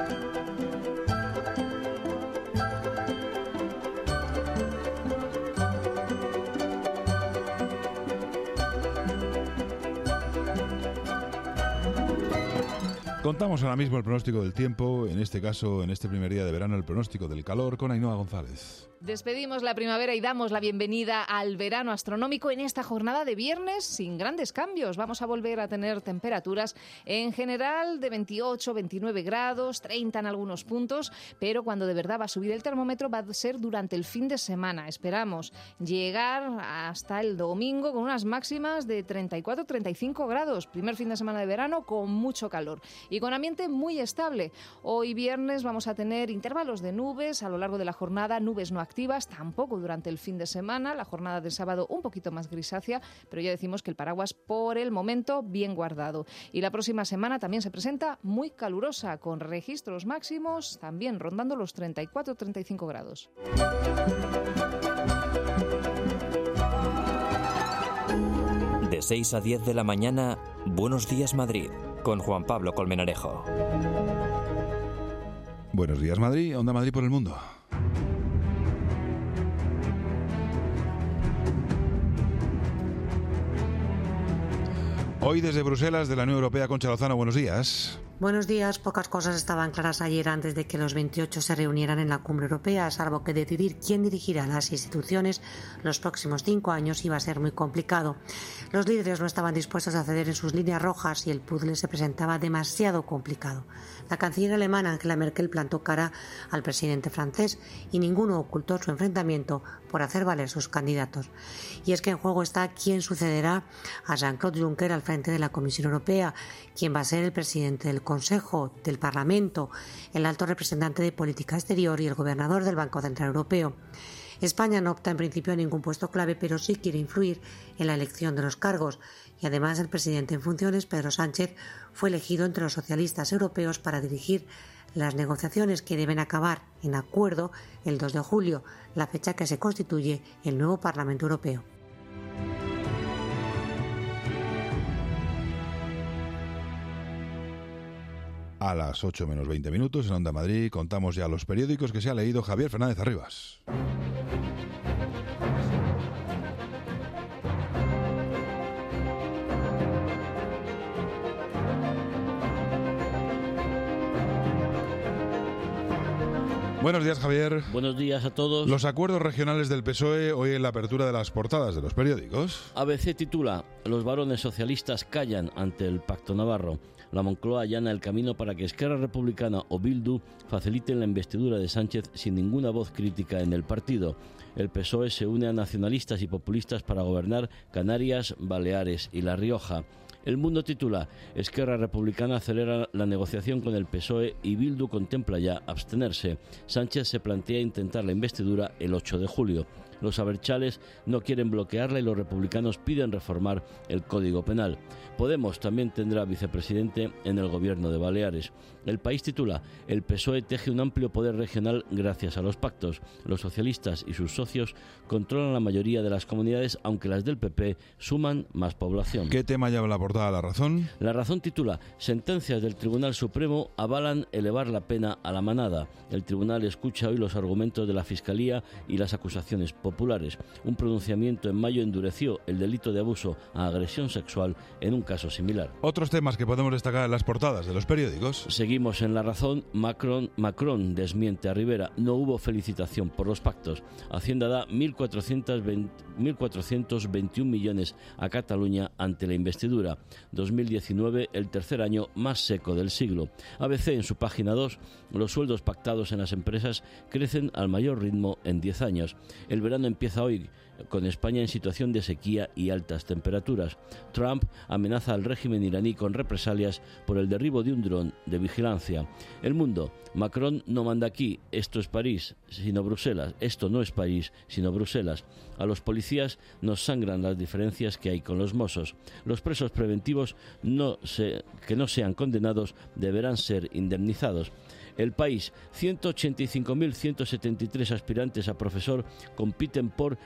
Contamos ahora mismo el pronóstico del tiempo, en este caso, en este primer día de verano, el pronóstico del calor con Ainhoa González. Despedimos la primavera y damos la bienvenida al verano astronómico en esta jornada de viernes sin grandes cambios. Vamos a volver a tener temperaturas en general de 28, 29 grados, 30 en algunos puntos, pero cuando de verdad va a subir el termómetro va a ser durante el fin de semana. Esperamos llegar hasta el domingo con unas máximas de 34, 35 grados. Primer fin de semana de verano con mucho calor y con ambiente muy estable. Hoy viernes vamos a tener intervalos de nubes a lo largo de la jornada, nubes no activas, tampoco durante el fin de semana. La jornada del sábado un poquito más grisácea, pero ya decimos que el paraguas por el momento bien guardado. Y la próxima semana también se presenta muy calurosa, con registros máximos también rondando los 34-35 grados. De 6 a 10 de la mañana, Buenos días, Madrid, con Juan Pablo Colmenarejo. Buenos días, Madrid, Onda Madrid por el mundo. Hoy desde Bruselas, de la Unión Europea, Concha Lozano, buenos días. Buenos días. Pocas cosas estaban claras ayer antes de que los 28 se reunieran en la Cumbre Europea, salvo que decidir quién dirigirá las instituciones los próximos 5 años iba a ser muy complicado. Los líderes no estaban dispuestos a ceder en sus líneas rojas y el puzzle se presentaba demasiado complicado. La canciller alemana Angela Merkel plantó cara al presidente francés y ninguno ocultó su enfrentamiento por hacer valer sus candidatos. Y es que en juego está quién sucederá a Jean-Claude Juncker al frente de la Comisión Europea, quién va a ser el presidente del Consejo, del Parlamento, el alto representante de Política Exterior y el gobernador del Banco Central Europeo. España no opta en principio a ningún puesto clave, pero sí quiere influir en la elección de los cargos. y además el presidente en funciones, Pedro Sánchez, fue elegido entre los socialistas europeos para dirigir las negociaciones que deben acabar en acuerdo el 2 de julio, la fecha que se constituye el nuevo Parlamento Europeo. A las 8 menos 20 minutos en Onda Madrid contamos ya los periódicos que se ha leído Javier Fernández Arribas. Buenos días, Javier. Buenos días a todos. Los acuerdos regionales del PSOE hoy en la apertura de las portadas de los periódicos. ABC titula: Los varones socialistas callan ante el Pacto Navarro. La Moncloa allana el camino para que Esquerra Republicana o Bildu faciliten la investidura de Sánchez sin ninguna voz crítica en el partido. El PSOE se une a nacionalistas y populistas para gobernar Canarias, Baleares y La Rioja. El Mundo titula: Esquerra Republicana acelera la negociación con el PSOE y Bildu contempla ya abstenerse. Sánchez se plantea intentar la investidura el 8 de julio. Los abertzales no quieren bloquearla y los republicanos piden reformar el Código Penal. Podemos también tendrá vicepresidente en el gobierno de Baleares. El País titula: El PSOE teje un amplio poder regional gracias a los pactos. Los socialistas y sus socios controlan la mayoría de las comunidades, aunque las del PP suman más población. ¿Qué tema lleva la portada La Razón? La Razón titula: Sentencias del Tribunal Supremo avalan elevar la pena a la manada. El tribunal escucha hoy los argumentos de la Fiscalía y las acusaciones populares. Un pronunciamiento en mayo endureció el delito de abuso a agresión sexual en un caso similar. Otros temas que podemos destacar en las portadas de los periódicos. Seguimos en La Razón. Macron desmiente a Rivera. No hubo felicitación por los pactos. Hacienda da 1.421 millones a Cataluña ante la investidura. 2019, el tercer año más seco del siglo. ABC, en su página 2, los sueldos pactados en las empresas crecen al mayor ritmo en 10 años. El verano empieza hoy, con España en situación de sequía y altas temperaturas. Trump amenaza al régimen iraní con represalias por el derribo de un dron de vigilancia. El Mundo: Macron no manda aquí, esto es París, sino Bruselas. Esto no es París, sino Bruselas. A los policías nos sangran las diferencias que hay con los mozos. Los presos preventivos que no sean condenados deberán ser indemnizados. El País: 185.173 aspirantes a profesor compiten por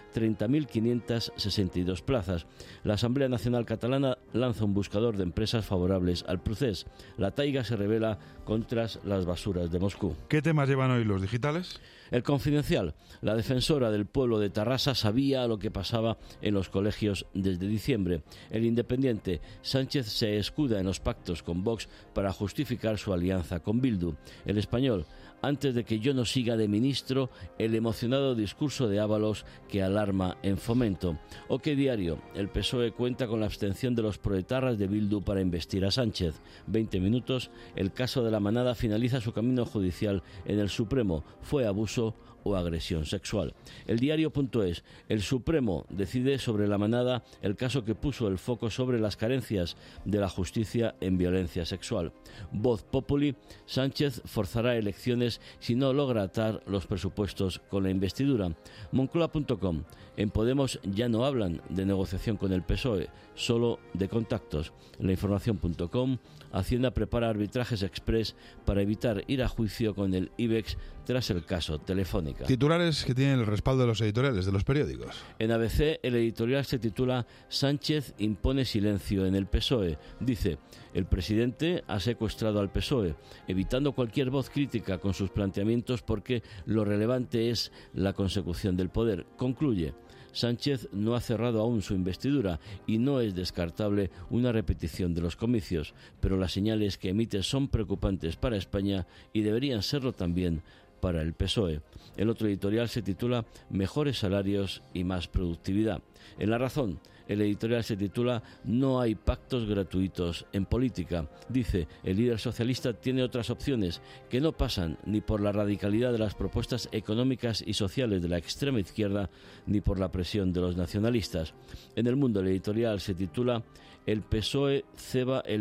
30.562 plazas. La Asamblea Nacional Catalana lanza un buscador de empresas favorables al procés. La taiga se revela contra las basuras de Moscú. ¿Qué temas llevan hoy los digitales? El Confidencial: la defensora del pueblo de Tarrasa sabía lo que pasaba en los colegios desde diciembre. El Independiente: Sánchez se escuda en los pactos con Vox para justificar su alianza con Bildu. El Español: antes de que yo no siga de ministro, el emocionado discurso de Ábalos que alarma en Fomento. ¿O qué diario? El PSOE cuenta con la abstención de los proetarras de Bildu para investir a Sánchez. 20 minutos, el caso de la manada finaliza su camino judicial en el Supremo. ¿Fue abuso o agresión sexual? El Diario.es: el Supremo decide sobre la manada, el caso que puso el foco sobre las carencias de la justicia en violencia sexual. Voz Populi: Sánchez forzará elecciones si no logra atar los presupuestos con la investidura. Moncloa.com: en Podemos ya no hablan de negociación con el PSOE, solo de contactos. Lainformación.com: Hacienda prepara arbitrajes express para evitar ir a juicio con el IBEX tras el caso Telefónica. Titulares que tienen el respaldo de los editoriales de los periódicos. En ABC, el editorial se titula: Sánchez impone silencio en el PSOE. Dice: el presidente ha secuestrado al PSOE, evitando cualquier voz crítica con sus planteamientos porque lo relevante es la consecución del poder. Concluye: Sánchez no ha cerrado aún su investidura y no es descartable una repetición de los comicios, pero las señales que emite son preocupantes para España y deberían serlo también para el PSOE. El otro editorial se titula: Mejores salarios y más productividad. En La Razón, el editorial se titula: No hay pactos gratuitos en política. Dice: el líder socialista tiene otras opciones que no pasan ni por la radicalidad de las propuestas económicas y sociales de la extrema izquierda ni por la presión de los nacionalistas. En El Mundo, el editorial se titula: El PSOE ceba el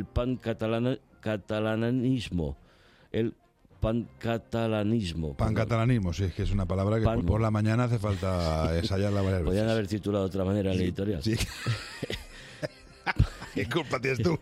pancatalanismo. El pancatalanismo. Pancatalanismo, sí, es que es una palabra que por la mañana hace falta ensayarla varias veces. Podrían haber titulado de otra manera el editorial. Sí. ¿Qué culpa tienes tú?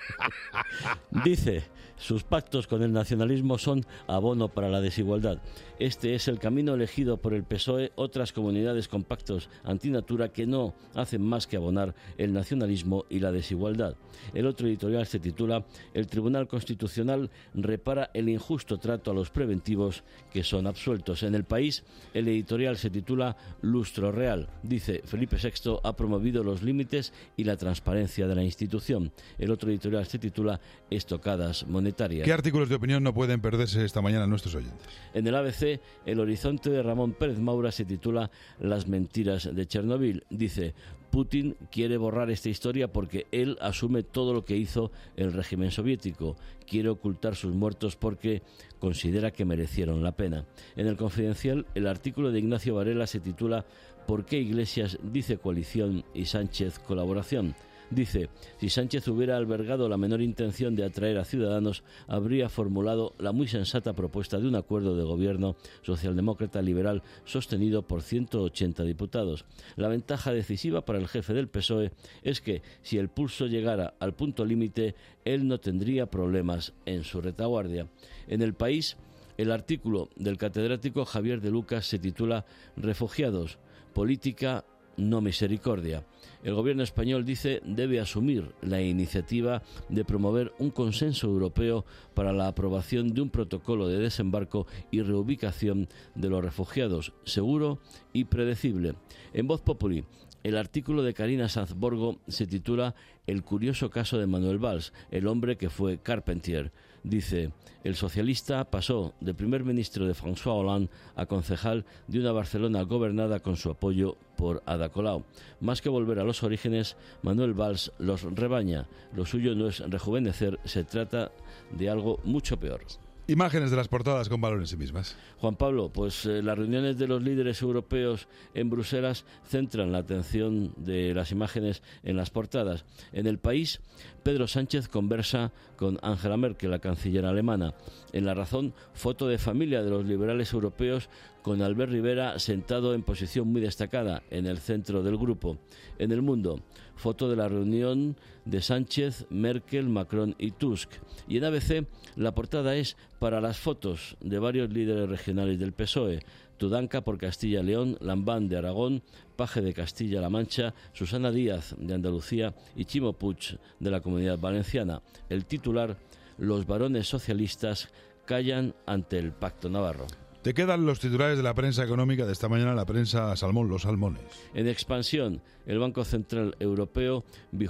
Dice, sus pactos con el nacionalismo son abono para la desigualdad. Este es el camino elegido por el PSOE, otras comunidades con pactos antinatura que no hacen más que abonar el nacionalismo y la desigualdad. El otro editorial se titula El Tribunal Constitucional repara el injusto trato a los preventivos que son absueltos. En El País, el editorial se titula Lustro Real. Dice, Felipe VI ha promovido los límites y la transparencia de la institución. El otro editorial se titula Estocadas monetarias. ¿Qué artículos de opinión no pueden perderse esta mañana nuestros oyentes? En el ABC, El Horizonte de Ramón Pérez Maura se titula Las mentiras de Chernobyl. Dice, Putin quiere borrar esta historia porque él asume todo lo que hizo el régimen soviético. Quiere ocultar sus muertos porque considera que merecieron la pena. En El Confidencial, el artículo de Ignacio Varela se titula ¿Por qué Iglesias dice coalición y Sánchez colaboración? Dice, si Sánchez hubiera albergado la menor intención de atraer a Ciudadanos, habría formulado la muy sensata propuesta de un acuerdo de gobierno socialdemócrata liberal sostenido por 180 diputados. La ventaja decisiva para el jefe del PSOE es que, si el pulso llegara al punto límite, él no tendría problemas en su retaguardia. En El País, el artículo del catedrático Javier de Lucas se titula Refugiados, política no misericordia. El gobierno español, dice, debe asumir la iniciativa de promover un consenso europeo para la aprobación de un protocolo de desembarco y reubicación de los refugiados, seguro y predecible. En Voz Populi, el artículo de Karina Sanz-Borgo se titula El curioso caso de Manuel Valls, el hombre que fue Carpentier. Dice, el socialista pasó de primer ministro de François Hollande a concejal de una Barcelona gobernada con su apoyo por Ada Colau. Más que volver a los orígenes, Manuel Valls los rebaña. Lo suyo no es rejuvenecer, se trata de algo mucho peor. Imágenes de las portadas con valor en sí mismas. Juan Pablo, pues las reuniones de los líderes europeos en Bruselas centran la atención de las imágenes en las portadas. En El País, Pedro Sánchez conversa con Angela Merkel, la canciller alemana. En La Razón, foto de familia de los liberales europeos con Albert Rivera sentado en posición muy destacada en el centro del grupo. En El Mundo, foto de la reunión de Sánchez, Merkel, Macron y Tusk. Y en ABC, la portada es para las fotos de varios líderes regionales del PSOE. Tudanca por Castilla y León, Lambán de Aragón, Paje de Castilla-La Mancha, Susana Díaz de Andalucía y Chimo Puig de la Comunidad Valenciana. El titular, los varones socialistas callan ante el Pacto Navarro. Te quedan los titulares de la prensa económica de esta mañana, la prensa salmón, los salmones. En Expansión, el Banco Central Europeo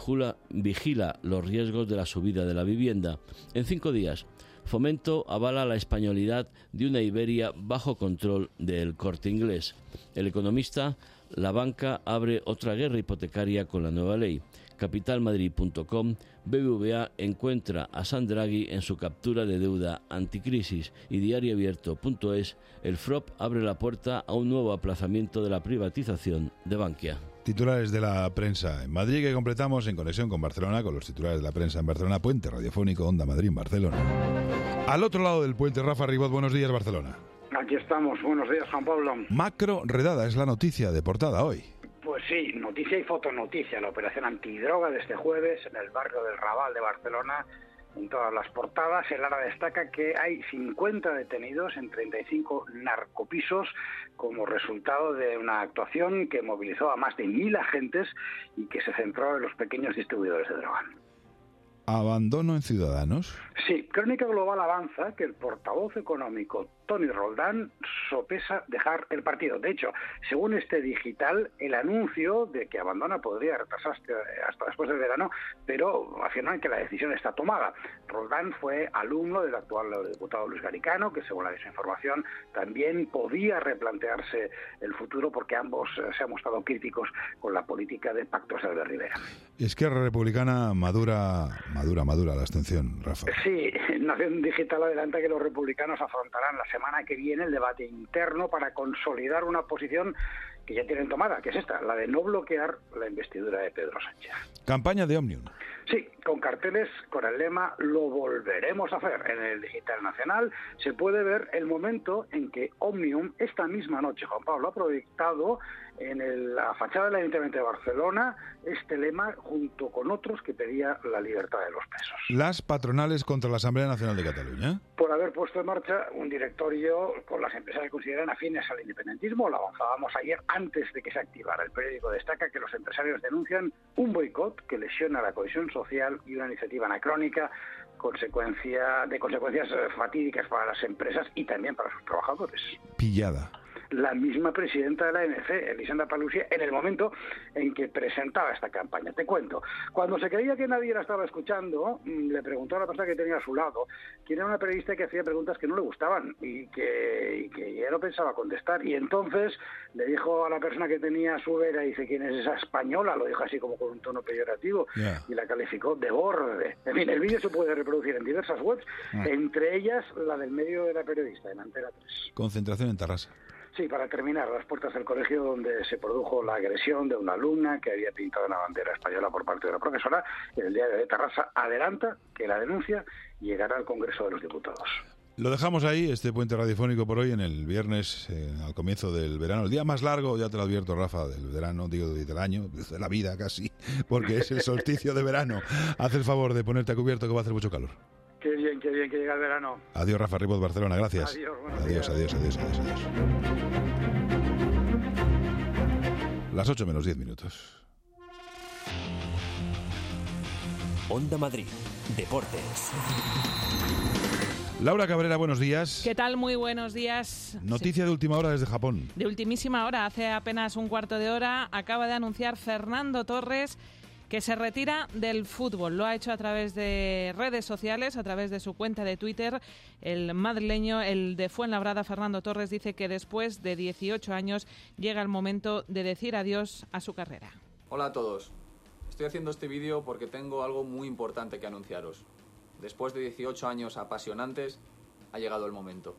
vigila los riesgos de la subida de la vivienda. En 5 días, Fomento avala la españolidad de una Iberia bajo control del Corte Inglés. El Economista, la banca abre otra guerra hipotecaria con la nueva ley. Capitalmadrid.com, BBVA encuentra a San Draghi en su captura de deuda anticrisis y diarioabierto.es, el FROP abre la puerta a un nuevo aplazamiento de la privatización de Bankia. Titulares de la prensa en Madrid que completamos en conexión con Barcelona con los titulares de la prensa en Barcelona, puente radiofónico Onda Madrid en Barcelona. Al otro lado del puente, Rafa Ribot, buenos días Barcelona. Aquí estamos, buenos días Juan Pablo. Macro redada es la noticia de portada hoy. Pues sí, noticia y fotonoticia, la operación antidroga de este jueves en el barrio del Raval de Barcelona. En todas las portadas, el ARA destaca que hay 50 detenidos en 35 narcopisos como resultado de una actuación que movilizó a más de 1.000 agentes y que se centró en los pequeños distribuidores de droga. ¿Abandono en Ciudadanos? Sí, Crónica Global avanza que el portavoz económico Toni Roldán sopesa dejar el partido. De hecho, según este digital, el anuncio de que abandona podría retrasarse hasta después del verano, pero afirman que la decisión está tomada. Roldán fue alumno del actual diputado Luis Garicano, que según la desinformación también podía replantearse el futuro porque ambos se han mostrado críticos con la política de pactos de Albert Rivera. Esquerra Republicana madura la abstención, Rafa. Sí, Nación Digital adelanta que los republicanos afrontarán la semana que viene el debate interno para consolidar una posición que ya tienen tomada, que es esta, la de no bloquear la investidura de Pedro Sánchez. Campaña de Òmnium. Sí, con carteles con el lema "lo volveremos a hacer". En el Digital Nacional se puede ver el momento en que Òmnium, esta misma noche, Juan Pablo, ha proyectado en la fachada del Ayuntamiento de Barcelona este lema junto con otros que pedía la libertad de los presos. Las patronales contra la Asamblea Nacional de Cataluña. Por haber puesto en marcha un directorio con las empresas que consideran afines al independentismo. Lo avanzábamos ayer antes de que se activara. El periódico destaca que los empresarios denuncian un boicot que lesiona la cohesión social y una iniciativa anacrónica de consecuencias fatídicas para las empresas y también para sus trabajadores. Pillada. La misma presidenta de la ANC, Elisenda Paluzie, en el momento en que presentaba esta campaña. Te cuento, cuando se creía que nadie la estaba escuchando, le preguntó a la persona que tenía a su lado, quién era una periodista que hacía preguntas que no le gustaban y que ella no pensaba contestar. Y entonces le dijo a la persona que tenía a su vera, dice, ¿quién es esa española? Lo dijo así como con un tono peyorativo y la calificó de borde. En fin, el vídeo se puede reproducir en diversas webs, entre ellas la del medio de la periodista, en Antena 3. Concentración en Tarrasa. Sí, para terminar, las puertas del colegio donde se produjo la agresión de una alumna que había pintado una bandera española por parte de la profesora. El diario de Tarrasa adelanta que la denuncia llegará al Congreso de los Diputados. Lo dejamos ahí, este puente radiofónico por hoy, en el viernes, al comienzo del verano. El día más largo, ya te lo advierto, Rafa, del verano, digo, del año, de la vida casi, porque es el solsticio de verano. Haz el favor de ponerte a cubierto que va a hacer mucho calor. Qué bien que llega el verano. Adiós, Rafa Ribot, Barcelona, gracias. Adiós. Las 8 menos 10 minutos. Onda Madrid, Deportes. Laura Cabrera, buenos días. ¿Qué tal? Muy buenos días. Noticia de última hora desde Japón. De ultimísima hora, hace apenas un cuarto de hora, acaba de anunciar Fernando Torres que se retira del fútbol. Lo ha hecho a través de redes sociales, a través de su cuenta de Twitter. El madrileño, el de Fuenlabrada, Fernando Torres, dice que después de 18 años llega el momento de decir adiós a su carrera. Hola a todos. Estoy haciendo este vídeo porque tengo algo muy importante que anunciaros. Después de 18 años apasionantes, ha llegado el momento.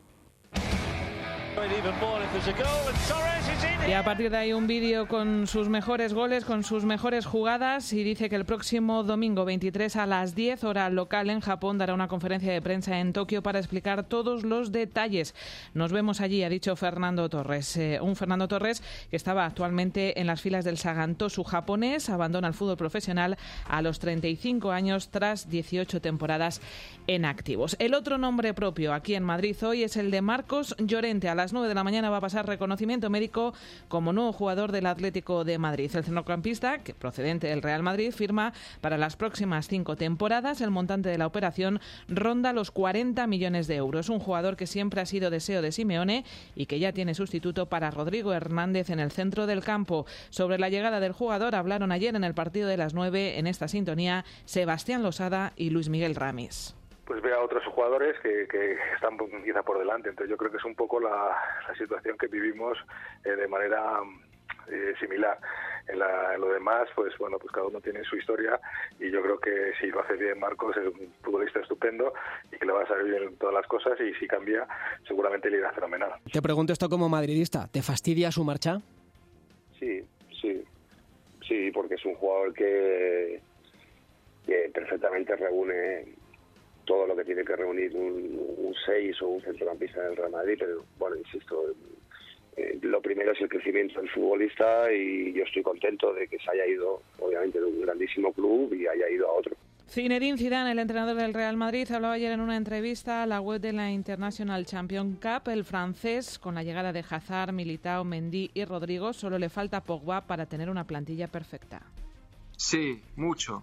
Y a partir de ahí un vídeo con sus mejores goles, con sus mejores jugadas, y dice que el próximo domingo 23 a las 10 hora local en Japón dará una conferencia de prensa en Tokio para explicar todos los detalles. Nos vemos allí, ha dicho Fernando Torres. Un Fernando Torres que estaba actualmente en las filas del Sagan Tosu japonés, abandona el fútbol profesional a los 35 años tras 18 temporadas en activos. El otro nombre propio aquí en Madrid hoy es el de Marcos Llorente. A las 9 de la mañana va a pasar reconocimiento médico como nuevo jugador del Atlético de Madrid. El centrocampista, que procedente del Real Madrid, firma para las próximas 5 temporadas. El montante de la operación ronda los 40 millones de euros. Un jugador que siempre ha sido deseo de Simeone y que ya tiene sustituto para Rodrigo Hernández en el centro del campo. Sobre la llegada del jugador hablaron ayer en el partido de las 9 en esta sintonía Sebastián Losada y Luis Miguel Ramis. Pues ve a otros jugadores que están quizá por delante. Entonces yo creo que es un poco la situación que vivimos de manera similar. En lo demás, pues bueno, pues cada uno tiene su historia y yo creo que si lo hace bien Marcos es un futbolista estupendo y que le va a salir bien todas las cosas, y si cambia seguramente le irá fenomenal. Te pregunto esto como madridista, ¿te fastidia su marcha? Sí, porque es un jugador que perfectamente reúne todo lo que tiene que reunir un 6 o un centrocampista del Real Madrid, pero bueno, insisto, lo primero es el crecimiento del futbolista y yo estoy contento de que se haya ido, obviamente, de un grandísimo club y haya ido a otro. Zinedine Zidane, el entrenador del Real Madrid, hablaba ayer en una entrevista a la web de la International Champions Cup. El francés, con la llegada de Hazard, Militao, Mendy y Rodrigo, solo le falta Pogba para tener una plantilla perfecta. Sí, molto,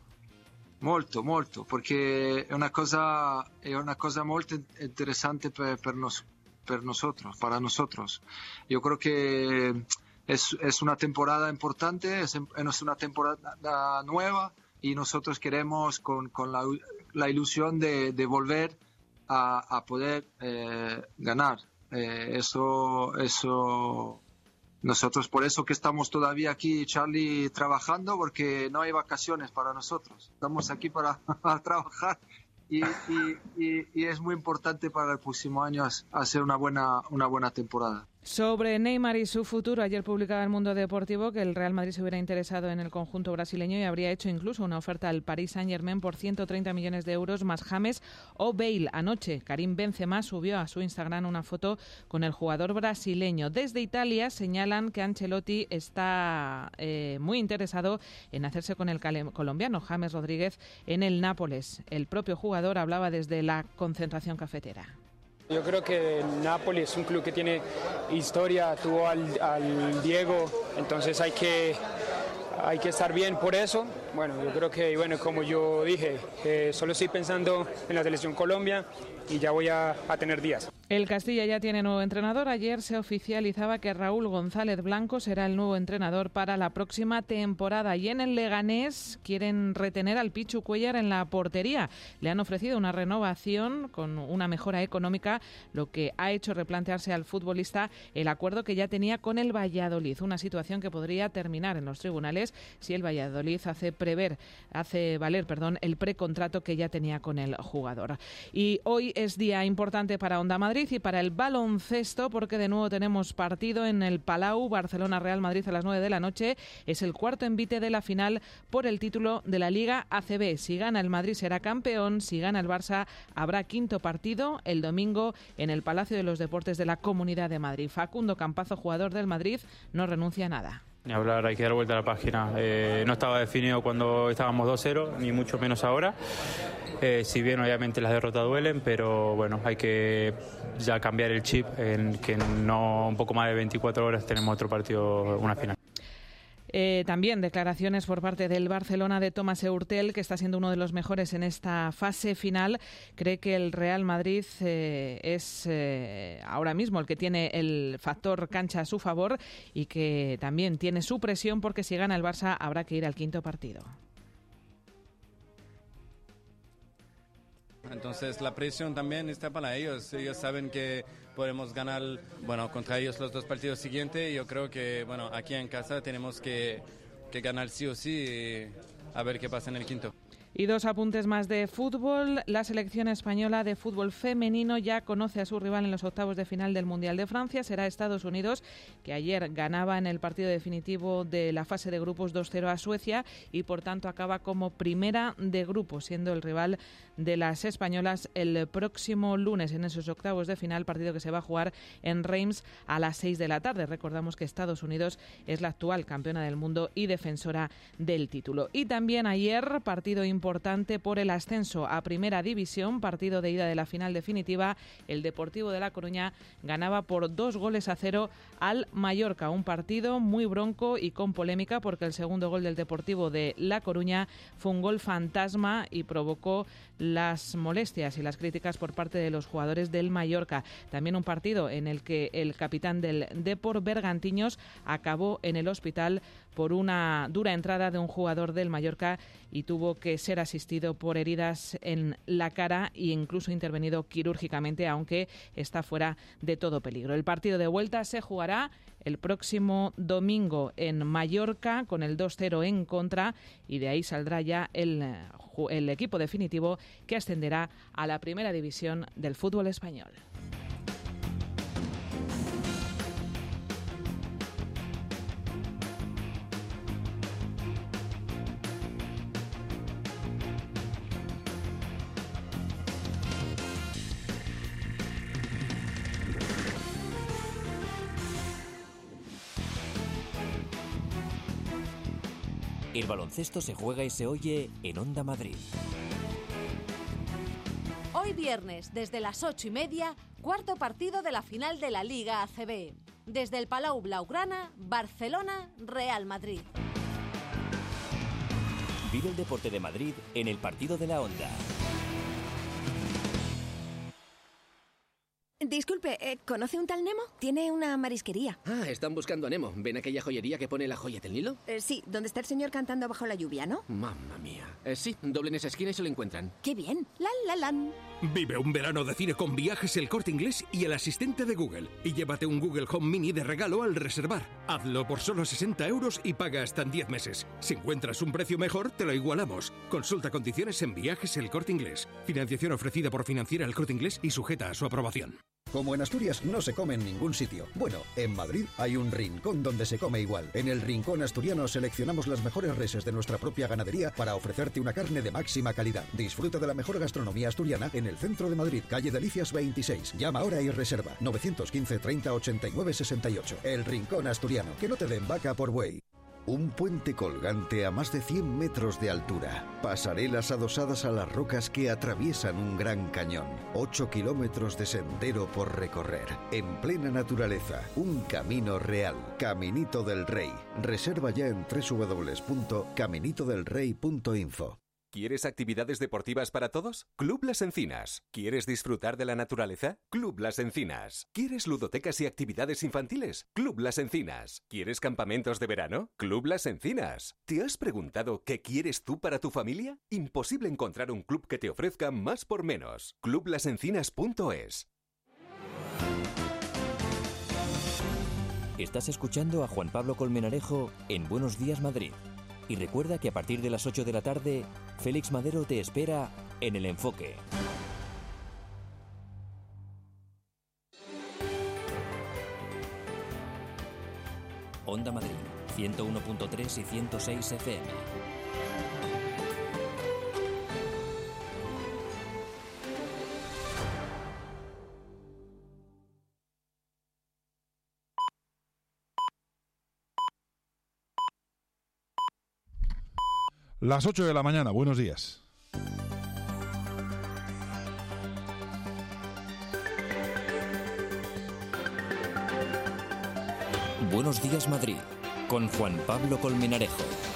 perché è una cosa molto interessante per nosotros, para nosotros. Yo creo que es una temporada importante, es una temporada nueva y nosotros queremos con la ilusión de volver a poder ganar. Eso nosotros por eso que estamos todavía aquí, Charlie, trabajando, porque no hay vacaciones para nosotros. Estamos aquí para trabajar y es muy importante para el próximo año hacer una buena temporada. Sobre Neymar y su futuro, ayer publicaba El Mundo Deportivo que el Real Madrid se hubiera interesado en el conjunto brasileño y habría hecho incluso una oferta al Paris Saint-Germain por 130 millones de euros más James o Bale. Anoche, Karim Benzema subió a su Instagram una foto con el jugador brasileño. Desde Italia señalan que Ancelotti está muy interesado en hacerse con el colombiano James Rodríguez en el Nápoles. El propio jugador hablaba desde la concentración cafetera. Yo creo que Napoli es un club que tiene historia, tuvo al Diego, entonces hay que estar bien por eso. Bueno, yo creo que, como yo dije, solo estoy pensando en la selección Colombia y ya voy a tener días. El Castilla ya tiene nuevo entrenador. Ayer se oficializaba que Raúl González Blanco será el nuevo entrenador para la próxima temporada. Y en el Leganés quieren retener al Pichu Cuéllar en la portería. Le han ofrecido una renovación con una mejora económica, lo que ha hecho replantearse al futbolista el acuerdo que ya tenía con el Valladolid. Una situación que podría terminar en los tribunales si el Valladolid hace valer el precontrato que ya tenía con el jugador. Y hoy es día importante para Onda Madrid y para el baloncesto, porque de nuevo tenemos partido en el Palau, Barcelona-Real Madrid a las 9 de la noche. Es el cuarto envite de la final por el título de la Liga ACB. Si gana el Madrid será campeón, si gana el Barça habrá quinto partido el domingo en el Palacio de los Deportes de la Comunidad de Madrid. Facundo Campazo, jugador del Madrid, no renuncia a nada. Ni hablar, hay que dar vuelta a la página. No estaba definido cuando estábamos 2-0, ni mucho menos ahora. Si bien obviamente las derrotas duelen, pero bueno, hay que ya cambiar el chip en que no un poco más de 24 horas tenemos otro partido, una final. También declaraciones por parte del Barcelona de Thomas Heurtel, que está siendo uno de los mejores en esta fase final. Cree que el Real Madrid es ahora mismo el que tiene el factor cancha a su favor y que también tiene su presión porque si gana el Barça habrá que ir al quinto partido. Entonces la presión también está para ellos. Ellos saben que podemos ganar, contra ellos los dos partidos siguientes. Yo creo que, aquí en casa tenemos que ganar sí o sí y a ver qué pasa en el quinto. Y dos apuntes más de fútbol. La selección española de fútbol femenino ya conoce a su rival en los octavos de final del Mundial de Francia. Será Estados Unidos, que ayer ganaba en el partido definitivo de la fase de grupos 2-0 a Suecia y por tanto acaba como primera de grupo, siendo el rival de las españolas el próximo lunes en esos octavos de final, partido que se va a jugar en Reims a las 6 de la tarde. Recordamos que Estados Unidos es la actual campeona del mundo y defensora del título. Y también ayer, partido importante por el ascenso a Primera División, partido de ida de la final definitiva. El Deportivo de La Coruña ganaba por 2-0 al Mallorca. Un partido muy bronco y con polémica porque el segundo gol del Deportivo de La Coruña fue un gol fantasma y provocó las molestias y las críticas por parte de los jugadores del Mallorca. También un partido en el que el capitán del Depor, Bergantiños, acabó en el hospital por una dura entrada de un jugador del Mallorca y tuvo que ser asistido por heridas en la cara e incluso intervenido quirúrgicamente, aunque está fuera de todo peligro. El partido de vuelta se jugará el próximo domingo en Mallorca con el 2-0 en contra y de ahí saldrá ya el equipo definitivo que ascenderá a la Primera División del fútbol español. El baloncesto se juega y se oye en Onda Madrid. Hoy viernes, desde las 8:30, cuarto partido de la final de la Liga ACB. Desde el Palau Blaugrana, Barcelona, Real Madrid. Vive el deporte de Madrid en el partido de la Onda. Disculpe, ¿conoce un tal Nemo? Tiene una marisquería. Ah, están buscando a Nemo. ¿Ven aquella joyería que pone la joya del Nilo? Sí, donde está el señor cantando bajo la lluvia, ¿no? Mamma mía. Sí, doblen esa esquina y se lo encuentran. ¡Qué bien! ¡Lan! Vive un verano de cine con Viajes El Corte Inglés y el asistente de Google. Y llévate un Google Home Mini de regalo al reservar. Hazlo por solo 60 euros y paga hasta en 10 meses. Si encuentras un precio mejor, te lo igualamos. Consulta condiciones en Viajes El Corte Inglés. Financiación ofrecida por Financiera El Corte Inglés y sujeta a su aprobación. Como en Asturias no se come en ningún sitio. Bueno, en Madrid hay un rincón donde se come igual. En el Rincón Asturiano seleccionamos las mejores reses de nuestra propia ganadería para ofrecerte una carne de máxima calidad. Disfruta de la mejor gastronomía asturiana en el centro de Madrid, calle Delicias 26. Llama ahora y reserva 915 30 89 68. El Rincón Asturiano. Que no te den vaca por buey. Un puente colgante a más de 100 metros de altura. Pasarelas adosadas a las rocas que atraviesan un gran cañón. 8 kilómetros de sendero por recorrer. En plena naturaleza. Un camino real. Caminito del Rey. Reserva ya en www.caminitodelrey.info. ¿Quieres actividades deportivas para todos? Club Las Encinas. ¿Quieres disfrutar de la naturaleza? Club Las Encinas. ¿Quieres ludotecas y actividades infantiles? Club Las Encinas. ¿Quieres campamentos de verano? Club Las Encinas. ¿Te has preguntado qué quieres tú para tu familia? Imposible encontrar un club que te ofrezca más por menos. clublasencinas.es. Estás escuchando a Juan Pablo Colmenarejo en Buenos Días Madrid. Y recuerda que a partir de las 8 de la tarde, Félix Madero te espera en El Enfoque. Onda Madrid, 101.3 y 106 FM. Las 8 de la mañana, buenos días. Buenos días Madrid, con Juan Pablo Colmenarejo.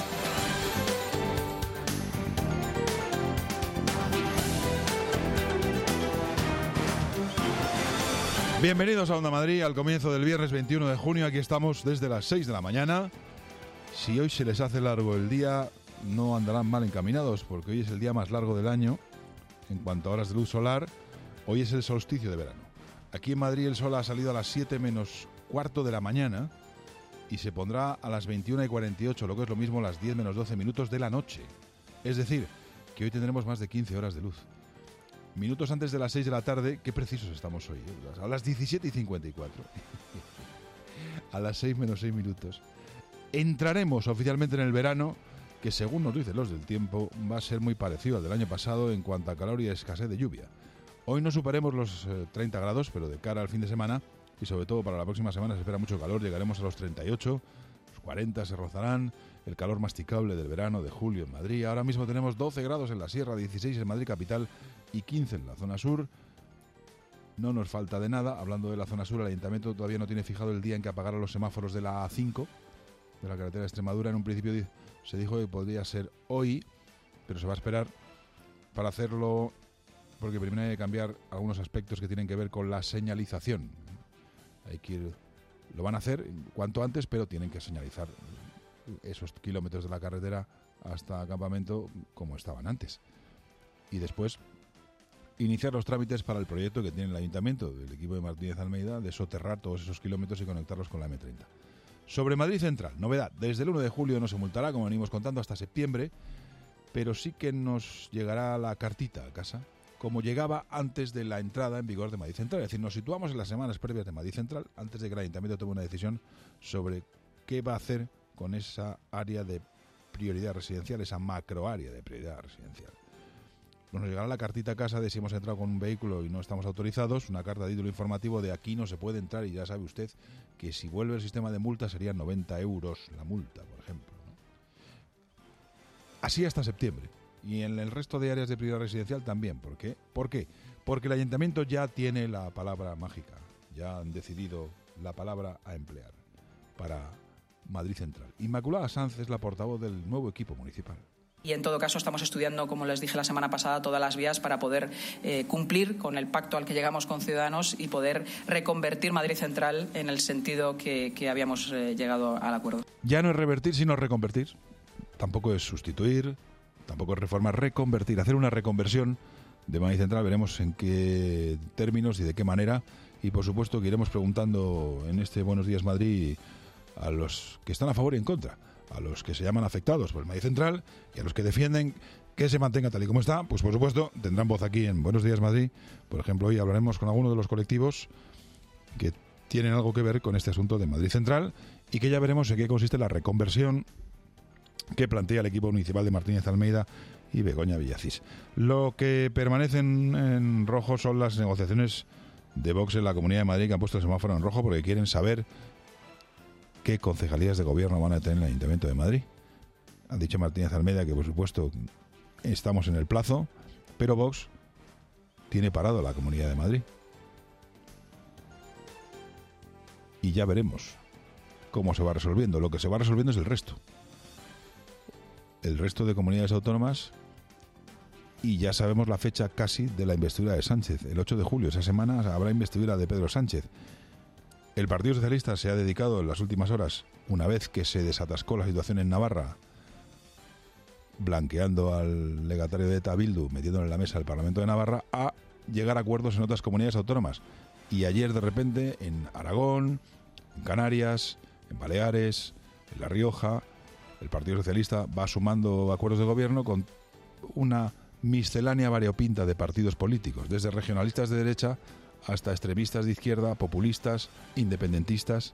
Bienvenidos a Onda Madrid, al comienzo del viernes 21 de junio. Aquí estamos desde las 6 de la mañana. Si hoy se les hace largo el día, no andarán mal encaminados, porque hoy es el día más largo del año en cuanto a horas de luz solar. Hoy es el solsticio de verano. Aquí en Madrid el sol ha salido a las 7 menos cuarto de la mañana y se pondrá a las 21:48, lo que es lo mismo las 10 menos 12 minutos de la noche. Es decir, que hoy tendremos más de 15 horas de luz. Minutos antes de las 6 de la tarde, qué precisos estamos hoy, a las 17:54. A las 6 menos 6 minutos. Entraremos oficialmente en el verano, que según nos dicen los del tiempo, va a ser muy parecido al del año pasado en cuanto a calor y escasez de lluvia. Hoy no superemos los 30 grados, pero de cara al fin de semana, y sobre todo para la próxima semana se espera mucho calor, llegaremos a los 38, los 40 se rozarán, el calor masticable del verano de julio en Madrid. Ahora mismo tenemos 12 grados en la Sierra, 16 en Madrid capital y 15 en la zona sur. No nos falta de nada. Hablando de la zona sur, el Ayuntamiento todavía no tiene fijado el día en que apagará los semáforos de la A5, de la carretera de Extremadura. En un principio se dijo que podría ser hoy, pero se va a esperar para hacerlo, porque primero hay que cambiar algunos aspectos que tienen que ver con la señalización. Lo van a hacer cuanto antes, pero tienen que señalizar esos kilómetros de la carretera hasta campamento como estaban antes. Y después iniciar los trámites para el proyecto que tiene el Ayuntamiento, del equipo de Martínez Almeida, de soterrar todos esos kilómetros y conectarlos con la M30. Sobre Madrid Central, novedad, desde el 1 de julio no se multará, como venimos contando, hasta septiembre, pero sí que nos llegará la cartita a casa, como llegaba antes de la entrada en vigor de Madrid Central. Es decir, nos situamos en las semanas previas de Madrid Central, antes de que el Ayuntamiento tome una decisión sobre qué va a hacer con esa área de prioridad residencial, esa macroárea de prioridad residencial. Nos llegará la cartita a casa de si hemos entrado con un vehículo y no estamos autorizados, una carta de título informativo de aquí no se puede entrar, y ya sabe usted que si vuelve el sistema de multa serían 90 euros la multa, por ejemplo, ¿no? Así hasta septiembre. Y en el resto de áreas de prioridad residencial también. ¿Por qué? ¿Por qué? Porque el Ayuntamiento ya tiene la palabra mágica, ya han decidido la palabra a emplear para Madrid Central. Inmaculada Sanz es la portavoz del nuevo equipo municipal. Y en todo caso estamos estudiando, como les dije la semana pasada, todas las vías para poder cumplir con el pacto al que llegamos con Ciudadanos y poder reconvertir Madrid Central en el sentido que habíamos llegado al acuerdo. Ya no es revertir, sino reconvertir. Tampoco es sustituir, tampoco es reformar, reconvertir, hacer una reconversión de Madrid Central. Veremos en qué términos y de qué manera. Y por supuesto que iremos preguntando en este Buenos Días Madrid a los que están a favor y en contra, a los que se llaman afectados por el Madrid Central y a los que defienden que se mantenga tal y como está, pues por supuesto tendrán voz aquí en Buenos Días Madrid. Por ejemplo, hoy hablaremos con algunos de los colectivos que tienen algo que ver con este asunto de Madrid Central y que ya veremos en qué consiste la reconversión que plantea el equipo municipal de Martínez Almeida y Begoña Villacís. Lo que permanecen en rojo son las negociaciones de Vox en la Comunidad de Madrid, que han puesto el semáforo en rojo porque quieren saber qué concejalías de gobierno van a tener en el Ayuntamiento de Madrid. Ha dicho Martínez Almeida que, por supuesto, estamos en el plazo, pero Vox tiene parado la Comunidad de Madrid. Y ya veremos cómo se va resolviendo. Lo que se va resolviendo es el resto. El resto de comunidades autónomas, y ya sabemos la fecha casi de la investidura de Sánchez. El 8 de julio, esa semana, habrá investidura de Pedro Sánchez. El Partido Socialista se ha dedicado en las últimas horas, una vez que se desatascó la situación en Navarra, blanqueando al legatario de ETA, Bildu, metiéndolo en la mesa del Parlamento de Navarra, a llegar a acuerdos en otras comunidades autónomas. Y ayer, de repente, en Aragón, en Canarias, en Baleares, en La Rioja, el Partido Socialista va sumando acuerdos de gobierno con una miscelánea variopinta de partidos políticos, desde regionalistas de derecha hasta extremistas de izquierda, populistas, independentistas.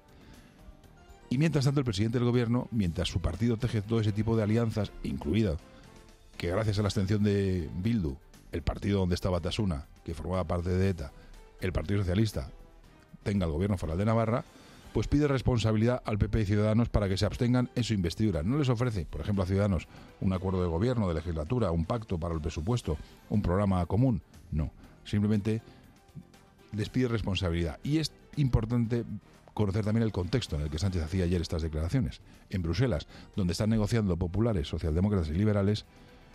Y mientras tanto el presidente del gobierno, mientras su partido teje todo ese tipo de alianzas, incluida que gracias a la abstención de Bildu, el partido donde está Batasuna, que formaba parte de ETA, el Partido Socialista, tenga el gobierno foral de Navarra, pues pide responsabilidad al PP y Ciudadanos para que se abstengan en su investidura. No les ofrece, por ejemplo, a Ciudadanos un acuerdo de gobierno, de legislatura, un pacto para el presupuesto, un programa común. No, simplemente les pide responsabilidad. Y es importante conocer también el contexto en el que Sánchez hacía ayer estas declaraciones. En Bruselas, donde están negociando populares, socialdemócratas y liberales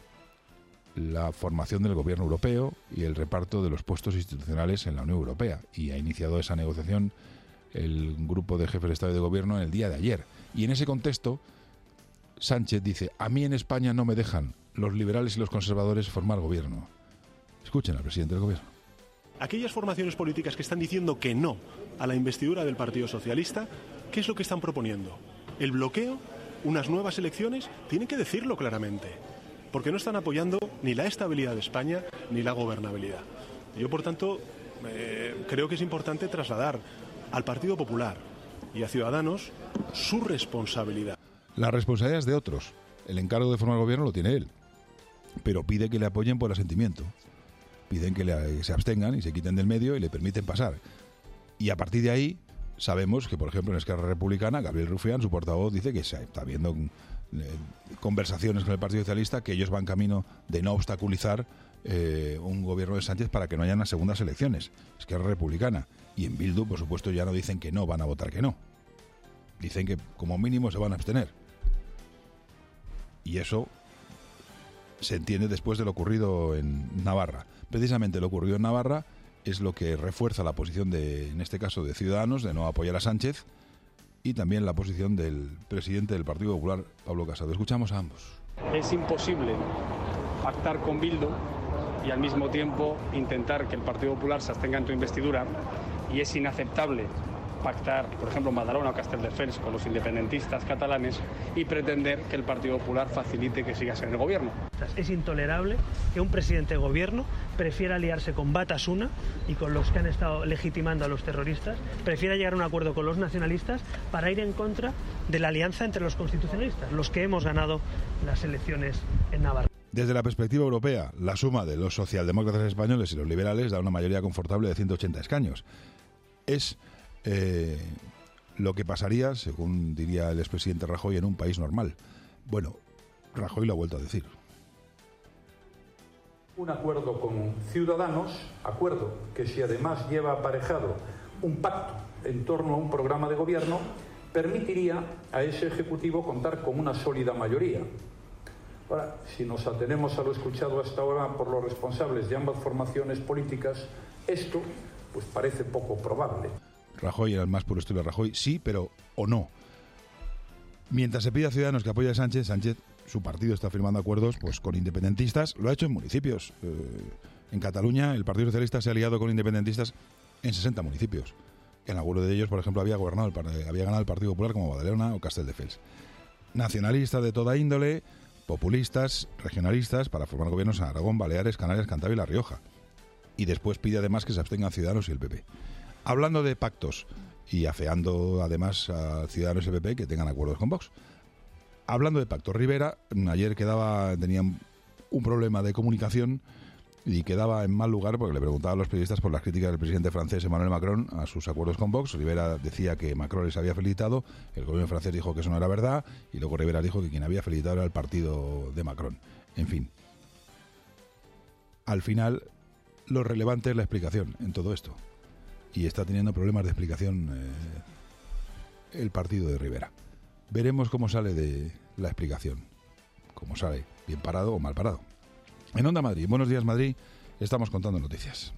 la formación del gobierno europeo y el reparto de los puestos institucionales en la Unión Europea. Y ha iniciado esa negociación el grupo de jefes de Estado y de Gobierno en el día de ayer. Y en ese contexto, Sánchez dice: a mí en España no me dejan los liberales y los conservadores formar gobierno. Escuchen al presidente del gobierno. Aquellas formaciones políticas que están diciendo que no a la investidura del Partido Socialista, ¿qué es lo que están proponiendo? ¿El bloqueo? ¿Unas nuevas elecciones? Tienen que decirlo claramente, porque no están apoyando ni la estabilidad de España ni la gobernabilidad. Yo, por tanto, creo que es importante trasladar al Partido Popular y a Ciudadanos su responsabilidad. La responsabilidad es de otros. El encargo de formar gobierno lo tiene él, pero pide que le apoyen por asentimiento. Piden que se abstengan y se quiten del medio y le permiten pasar. Y a partir de ahí sabemos que, por ejemplo, en Esquerra Republicana, Gabriel Rufián, su portavoz, dice que se está viendo conversaciones con el Partido Socialista, que ellos van camino de no obstaculizar un gobierno de Sánchez para que no haya unas segundas elecciones. Esquerra Republicana. Y en Bildu, por supuesto, ya no dicen que no, van a votar que no. Dicen que como mínimo se van a abstener. Y eso se entiende después de lo ocurrido en Navarra. Precisamente lo ocurrido en Navarra es lo que refuerza la posición de, en este caso, de Ciudadanos, de no apoyar a Sánchez, y también la posición del presidente del Partido Popular, Pablo Casado. Escuchamos a ambos. Es imposible pactar con Bildu y al mismo tiempo intentar que el Partido Popular se abstenga en tu investidura, y es inaceptable pactar, por ejemplo, Badalona o Castelldefels con los independentistas catalanes y pretender que el Partido Popular facilite que sigas en el gobierno. Es intolerable que un presidente de gobierno prefiera aliarse con Batasuna y con los que han estado legitimando a los terroristas, prefiera llegar a un acuerdo con los nacionalistas para ir en contra de la alianza entre los constitucionalistas, los que hemos ganado las elecciones en Navarra. Desde la perspectiva europea, la suma de los socialdemócratas españoles y los liberales da una mayoría confortable de 180 escaños. Es lo que pasaría, según diría el expresidente Rajoy, en un país normal. Bueno, Rajoy lo ha vuelto a decir. Un acuerdo con Ciudadanos, acuerdo que si además lleva aparejado un pacto en torno a un programa de gobierno, permitiría a ese Ejecutivo contar con una sólida mayoría. Ahora, si nos atenemos a lo escuchado hasta ahora por los responsables de ambas formaciones políticas, esto pues parece poco probable. Rajoy, era el más puro estilo de Rajoy, sí, pero o no. Mientras se pide a Ciudadanos que apoye a Sánchez, su partido está firmando acuerdos pues con independentistas, lo ha hecho en municipios. En Cataluña el Partido Socialista se ha aliado con independentistas en 60 municipios. En alguno de ellos, por ejemplo, había ganado el Partido Popular, como Badalona o Castelldefels. Nacionalistas de toda índole, populistas, regionalistas, para formar gobiernos en Aragón, Baleares, Canarias, Cantabria y La Rioja. Y después pide además que se abstengan Ciudadanos y el PP. Hablando de pactos y afeando además a Ciudadanos y el PP que tengan acuerdos con Vox. Hablando de pactos, Rivera ayer tenía un problema de comunicación y quedaba en mal lugar porque le preguntaba a los periodistas por las críticas del presidente francés Emmanuel Macron a sus acuerdos con Vox. Rivera decía que Macron les había felicitado, el gobierno francés dijo que eso no era verdad y luego Rivera dijo que quien había felicitado era el partido de Macron. En fin, al final lo relevante es la explicación en todo esto y está teniendo problemas de explicación el partido de Rivera. Veremos cómo sale de la explicación, cómo sale, bien parado o mal parado. En Onda Madrid, Buenos Días Madrid, estamos contando noticias.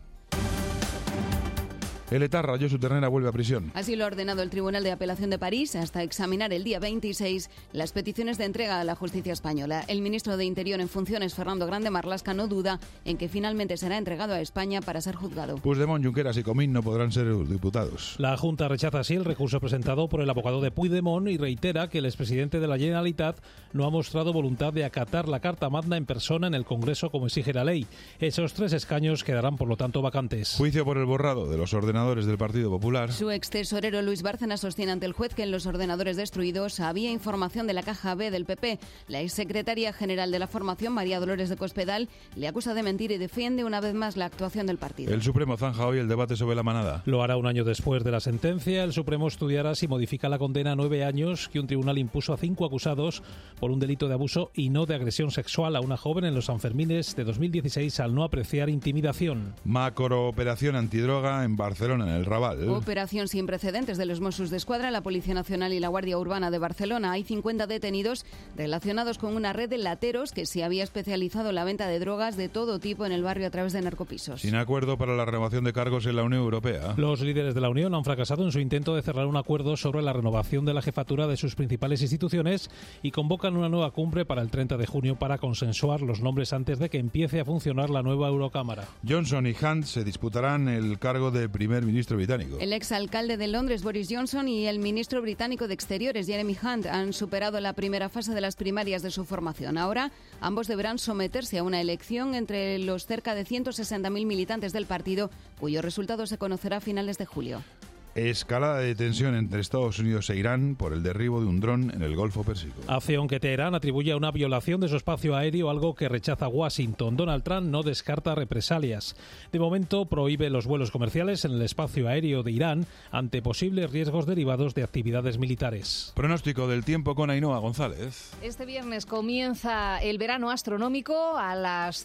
El etarra Josu Ternera vuelve a prisión. Así lo ha ordenado el Tribunal de Apelación de París hasta examinar el día 26 las peticiones de entrega a la justicia española. El ministro de Interior en funciones, Fernando Grande Marlaska, no duda en que finalmente será entregado a España para ser juzgado. Puigdemont, Junqueras y Comín no podrán ser diputados. La Junta rechaza así el recurso presentado por el abogado de Puigdemont y reitera que el expresidente de la Generalitat no ha mostrado voluntad de acatar la Carta Magna en persona en el Congreso como exige la ley. Esos 3 escaños quedarán por lo tanto vacantes. Juicio por el borrado de los ordenadores del Partido Popular. Su ex tesorero Luis Bárcenas sostiene ante el juez que en los ordenadores destruidos había información de la caja B del PP. La exsecretaria general de la formación, María Dolores de Cospedal, le acusa de mentir y defiende una vez más la actuación del partido. El Supremo zanja hoy el debate sobre la manada. Lo hará un año después de la sentencia. El Supremo estudiará si modifica la condena a 9 años que un tribunal impuso a 5 acusados por un delito de abuso y no de agresión sexual a una joven en los Sanfermines de 2016 al no apreciar intimidación. Macrooperación antidroga en Barcelona, en el Raval. Operación sin precedentes de los Mossos d'Esquadra, la Policía Nacional y la Guardia Urbana de Barcelona. Hay 50 detenidos relacionados con una red de lateros que se había especializado en la venta de drogas de todo tipo en el barrio a través de narcopisos. Sin acuerdo para la renovación de cargos en la Unión Europea. Los líderes de la Unión han fracasado en su intento de cerrar un acuerdo sobre la renovación de la jefatura de sus principales instituciones y convocan una nueva cumbre para el 30 de junio para consensuar los nombres antes de que empiece a funcionar la nueva Eurocámara. Johnson y Hunt se disputarán el cargo de primer ministro británico. El exalcalde de Londres, Boris Johnson, y el ministro británico de Exteriores, Jeremy Hunt, han superado la primera fase de las primarias de su formación. Ahora, ambos deberán someterse a una elección entre los cerca de 160.000 militantes del partido, cuyo resultado se conocerá a finales de julio. Escalada de tensión entre Estados Unidos e Irán por el derribo de un dron en el Golfo Pérsico. Acción que Teherán atribuye a una violación de su espacio aéreo, algo que rechaza Washington. Donald Trump no descarta represalias. De momento prohíbe los vuelos comerciales en el espacio aéreo de Irán ante posibles riesgos derivados de actividades militares. Pronóstico del tiempo con Ainhoa González. Este viernes comienza el verano astronómico a las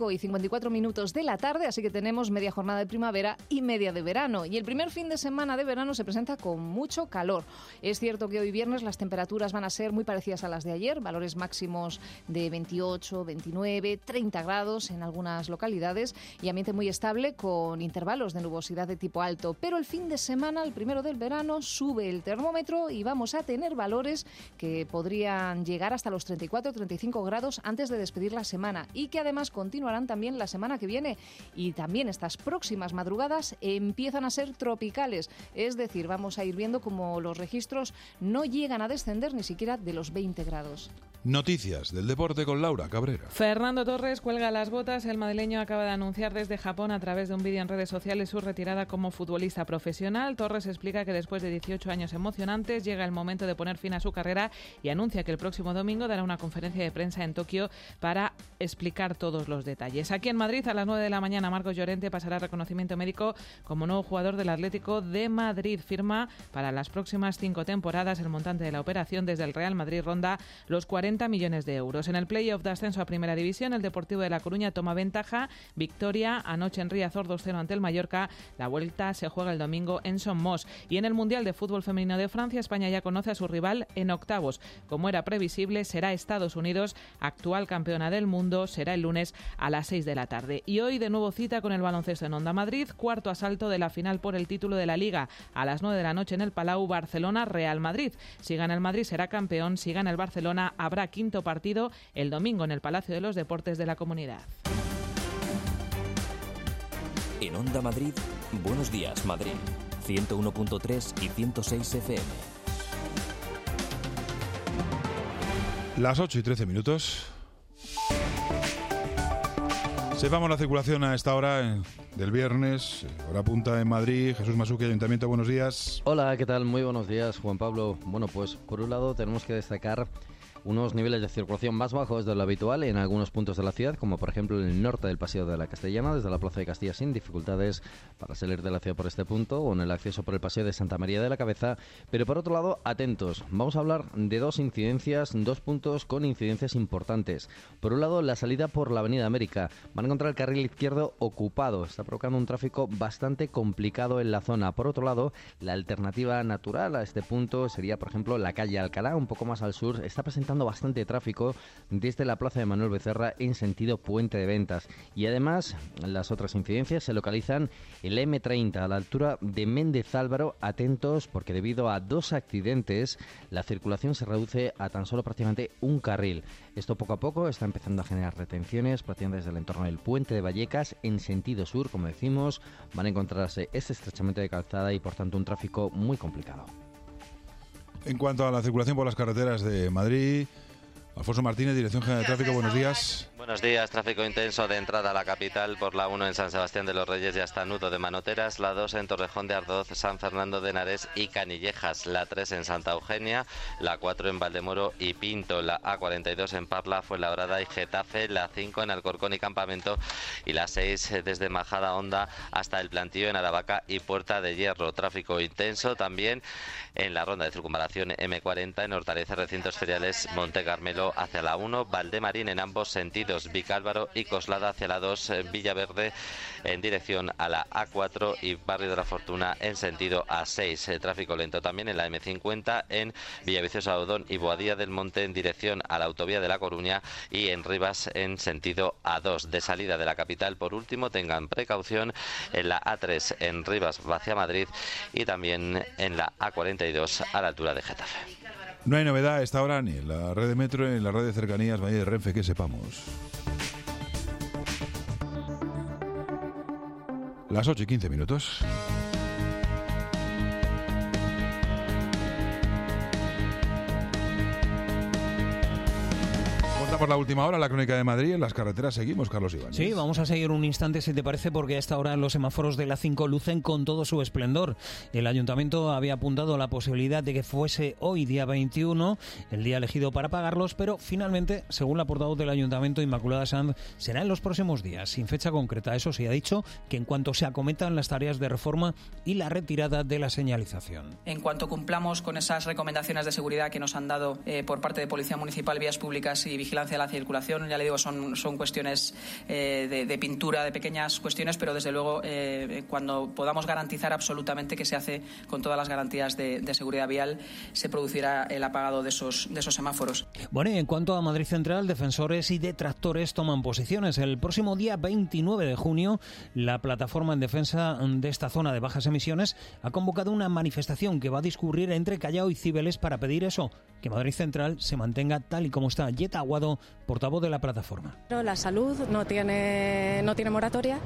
5:54 de la tarde, así que tenemos media jornada de primavera y media de verano. Y el primer fin de semana de verano se presenta con mucho calor. Es cierto que hoy viernes las temperaturas van a ser muy parecidas a las de ayer, valores máximos de 28, 29, 30 grados en algunas localidades y ambiente muy estable con intervalos de nubosidad de tipo alto. Pero el fin de semana, el primero del verano, sube el termómetro y vamos a tener valores que podrían llegar hasta los 34, 35 grados antes de despedir la semana y que además continuarán también la semana que viene. Y también estas próximas madrugadas empiezan a ser tropicales. Es decir, vamos a ir viendo cómo los registros no llegan a descender ni siquiera de los 20 grados. Noticias del deporte con Laura Cabrera. Fernando Torres cuelga las botas. El madrileño acaba de anunciar desde Japón a través de un vídeo en redes sociales su retirada como futbolista profesional. Torres explica que después de 18 años emocionantes llega el momento de poner fin a su carrera y anuncia que el próximo domingo dará una conferencia de prensa en Tokio para explicar todos los detalles. Aquí en Madrid a las 9 de la mañana Marcos Llorente pasará reconocimiento médico como nuevo jugador del Atlético de Madrid. Firma para las próximas 5 temporadas. El montante de la operación desde el Real Madrid ronda los 40 millones de euros. En el play-off de ascenso a Primera División, el Deportivo de La Coruña toma ventaja. Victoria anoche en Riazor 2-0 ante el Mallorca. La vuelta se juega el domingo en Somos. Y en el Mundial de Fútbol Femenino de Francia, España ya conoce a su rival en octavos. Como era previsible, será Estados Unidos, actual campeona del mundo. Será el lunes a las 6 de la tarde. Y hoy de nuevo cita con el baloncesto en Onda Madrid. Cuarto asalto de la final por el título de la Liga. A las 9 de la noche en el Palau, Barcelona-Real Madrid. Si gana el Madrid será campeón. Si gana el Barcelona habrá quinto partido el domingo en el Palacio de los Deportes de la Comunidad. En Onda Madrid, Buenos Días Madrid, 101.3 y 106 FM. Las 8:13. Sepamos la circulación a esta hora del viernes, hora punta en Madrid. Jesús Masuque, Ayuntamiento, buenos días. Hola, ¿qué tal? Muy buenos días, Juan Pablo. Bueno, pues por un lado tenemos que destacar unos niveles de circulación más bajos de lo habitual en algunos puntos de la ciudad, como por ejemplo en el norte del Paseo de la Castellana, desde la Plaza de Castilla sin dificultades para salir de la ciudad por este punto, o en el acceso por el Paseo de Santa María de la Cabeza. Pero por otro lado, atentos, vamos a hablar de dos puntos con incidencias importantes. Por un lado, la salida por la Avenida América. Van a encontrar el carril izquierdo ocupado, está provocando un tráfico bastante complicado en la zona. Por otro lado, la alternativa natural a este punto sería, por ejemplo, la calle Alcalá, un poco más al sur, está presentando bastante tráfico desde la plaza de Manuel Becerra en sentido Puente de Ventas. Y además, las otras incidencias se localizan en la M30 a la altura de Méndez Álvaro. Atentos, porque debido a dos accidentes, la circulación se reduce a tan solo prácticamente un carril. Esto poco a poco está empezando a generar retenciones, prácticamente desde el entorno del Puente de Vallecas en sentido sur, como decimos. Van a encontrarse este estrechamiento de calzada y por tanto un tráfico muy complicado. En cuanto a la circulación por las carreteras de Madrid, Alfonso Martínez, Dirección General de Tráfico, buenos días. Buenos días, tráfico intenso de entrada a la capital por la 1 en San Sebastián de los Reyes y hasta Nudo de Manoteras, la 2 en Torrejón de Ardoz, San Fernando de Henares y Canillejas, la 3 en Santa Eugenia, la 4 en Valdemoro y Pinto, la A42 en Parla, Fuenlabrada y Getafe, la 5 en Alcorcón y Campamento y la 6 desde Majada Honda hasta el Plantío en Aravaca y Puerta de Hierro. Tráfico intenso también en la ronda de circunvalación M40 en Hortaleza, Recintos Feriales, Monte Carmelo hacia la 1, Valdemarín en ambos sentidos, Vicálvaro y Coslada hacia la 2, Villaverde en dirección a la A4 y Barrio de la Fortuna en sentido A6. Tráfico lento también en la M50 en Villaviciosa, Odón y Boadilla del Monte en dirección a la autovía de La Coruña y en Rivas en sentido A2. De salida de la capital, por último, tengan precaución en la A3 en Rivas hacia Madrid y también en la A42 a la altura de Getafe. No hay novedad a esta hora ni en la red de metro ni en la red de cercanías Valle de Renfe, que sepamos. Las 8:15. Por la última hora, la crónica de Madrid. En las carreteras seguimos, Carlos Ibáñez. Sí, vamos a seguir un instante, si te parece, porque a esta hora los semáforos de la 5 lucen con todo su esplendor. El Ayuntamiento había apuntado la posibilidad de que fuese hoy, día 21, el día elegido para apagarlos, pero finalmente, según la portavoz del Ayuntamiento, Inmaculada Sanz, será en los próximos días, sin fecha concreta. Eso sí, ha dicho que en cuanto se acometan las tareas de reforma y la retirada de la señalización. En cuanto cumplamos con esas recomendaciones de seguridad que nos han dado por parte de Policía Municipal, Vías Públicas y Vigilancia de la Circulación, ya le digo, son cuestiones de pintura, de pequeñas cuestiones, pero desde luego cuando podamos garantizar absolutamente que se hace con todas las garantías de seguridad vial, se producirá el apagado de esos semáforos. Bueno, y en cuanto a Madrid Central, defensores y detractores toman posiciones. El próximo día 29 de junio, la plataforma en defensa de esta zona de bajas emisiones ha convocado una manifestación que va a discurrir entre Callao y Cibeles para pedir eso, que Madrid Central se mantenga tal y como está. Yeta Aguado, portavoz de la plataforma. La salud no tiene moratoria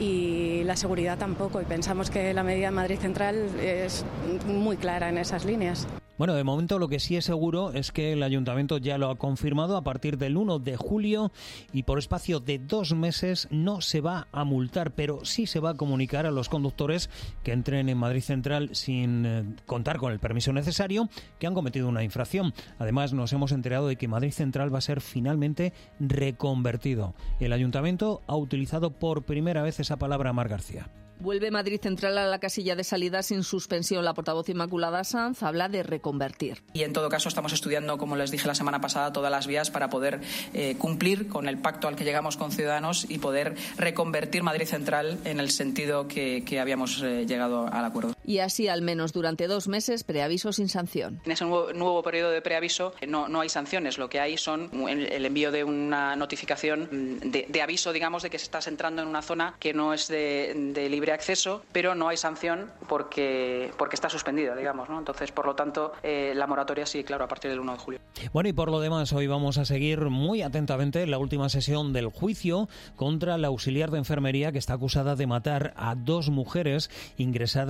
y la seguridad tampoco, y pensamos que la medida de Madrid Central es muy clara en esas líneas. Bueno, de momento lo que sí es seguro es que el Ayuntamiento ya lo ha confirmado. A partir del 1 de julio y por espacio de 2 meses no se va a multar, pero sí se va a comunicar a los conductores que entren en Madrid Central sin contar con el permiso necesario que han cometido una infracción. Además, nos hemos enterado de que Madrid Central va a ser finalmente reconvertido. El Ayuntamiento ha utilizado por primera vez esa palabra, Mar García. Vuelve Madrid Central a la casilla de salida sin suspensión. La portavoz Inmaculada Sanz habla de reconvertir. Y en todo caso estamos estudiando, como les dije la semana pasada, todas las vías para poder cumplir con el pacto al que llegamos con Ciudadanos y poder reconvertir Madrid Central en el sentido que habíamos llegado al acuerdo. Y así al menos durante 2 meses, preaviso sin sanción. En ese nuevo periodo de preaviso no hay sanciones, lo que hay son el envío de una notificación de aviso, digamos, de que estás entrando en una zona que no es de libre acceso, pero no hay sanción porque está suspendida, digamos, ¿no? Entonces, por lo tanto, la moratoria sí, claro, a partir del 1 de julio. Bueno, y por lo demás, hoy vamos a seguir muy atentamente la última sesión del juicio contra la auxiliar de enfermería que está acusada de matar a 2 mujeres ingresadas en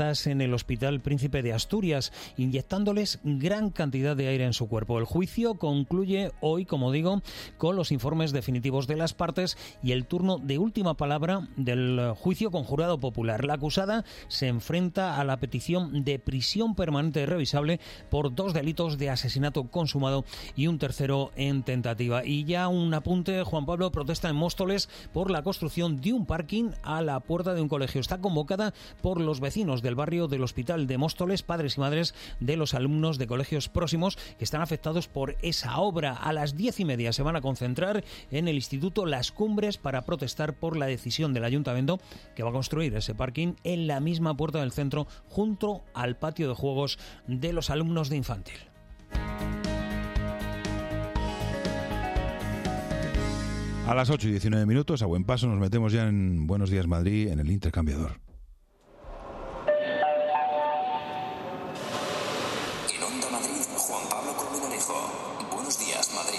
el Hospital Príncipe de Asturias, inyectándoles gran cantidad de aire en su cuerpo. El juicio concluye hoy, como digo, con los informes definitivos de las partes y el turno de última palabra del juicio con jurado popular. La acusada se enfrenta a la petición de prisión permanente revisable por 2 delitos de asesinato consumado y un tercero en tentativa. Y ya un apunte, Juan Pablo, protesta en Móstoles por la construcción de un parking a la puerta de un colegio. Está convocada por los vecinos del barrio del Hospital de Móstoles, padres y madres de los alumnos de colegios próximos que están afectados por esa obra. A las 10:30 se van a concentrar en el Instituto Las Cumbres para protestar por la decisión del Ayuntamiento que va a construir ese parking en la misma puerta del centro, junto al patio de juegos de los alumnos de infantil. A las 8:19, a buen paso, nos metemos ya en Buenos Días Madrid, en el intercambiador. En Onda Madrid, Juan Pablo Colmenarejo. Buenos Días Madrid.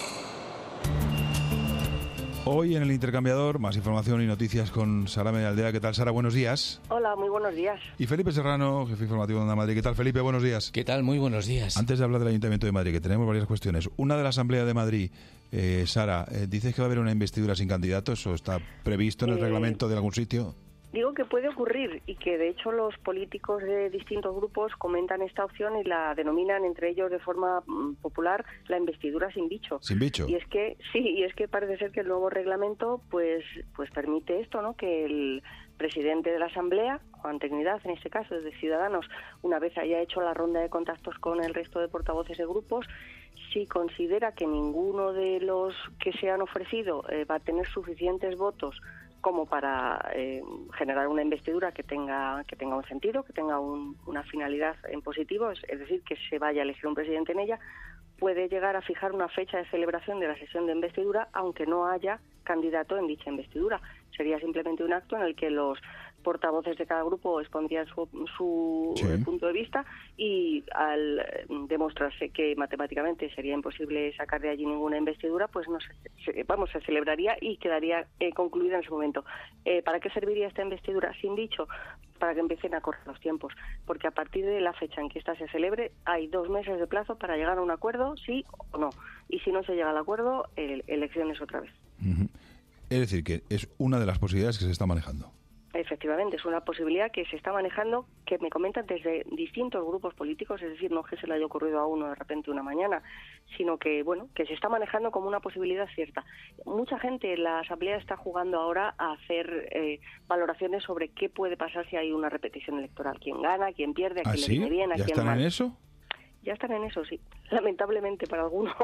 Hoy en el intercambiador, más información y noticias con Sara Medialdea. ¿Qué tal, Sara? Buenos días. Hola, muy buenos días. Y Felipe Serrano, jefe informativo de Onda Madrid. ¿Qué tal, Felipe? Buenos días. ¿Qué tal? Muy buenos días. Antes de hablar del Ayuntamiento de Madrid, que tenemos varias cuestiones. Una de la Asamblea de Madrid, Sara, dices que va a haber una investidura sin candidatos. ¿Eso está previsto en el reglamento de algún sitio? Digo que puede ocurrir y que de hecho los políticos de distintos grupos comentan esta opción y la denominan entre ellos de forma popular la investidura sin bicho. ¿Sin bicho? Y es que parece ser que el nuevo reglamento pues permite esto, ¿no? Que el presidente de la Asamblea, Juan Trinidad, en este caso es de Ciudadanos, una vez haya hecho la ronda de contactos con el resto de portavoces de grupos, si considera que ninguno de los que se han ofrecido va a tener suficientes votos como para generar una investidura que tenga un sentido, que tenga una finalidad en positivo, es decir, que se vaya a elegir un presidente en ella, puede llegar a fijar una fecha de celebración de la sesión de investidura, aunque no haya candidato en dicha investidura. Sería simplemente un acto en el que los portavoces de cada grupo expondrían su punto de vista y al demostrarse que matemáticamente sería imposible sacar de allí ninguna investidura, pues se celebraría y quedaría concluida en su momento. ¿Para qué serviría esta investidura sin dicho? Para que empiecen a correr los tiempos, porque a partir de la fecha en que esta se celebre hay 2 meses de plazo para llegar a un acuerdo, sí o no, y si no se llega al acuerdo, elecciones otra vez. Uh-huh. Es decir, que es una de las posibilidades que se está manejando. Efectivamente, es una posibilidad que se está manejando, que me comentan desde distintos grupos políticos, es decir, no es que se le haya ocurrido a uno de repente una mañana, sino que, que se está manejando como una posibilidad cierta. Mucha gente en la Asamblea está jugando ahora a hacer valoraciones sobre qué puede pasar si hay una repetición electoral. ¿Quién gana? ¿Quién pierde? ¿A quién le viene bien? ¿A quién mal? ¿Ya están en eso? Ya están en eso, sí. Lamentablemente para algunos.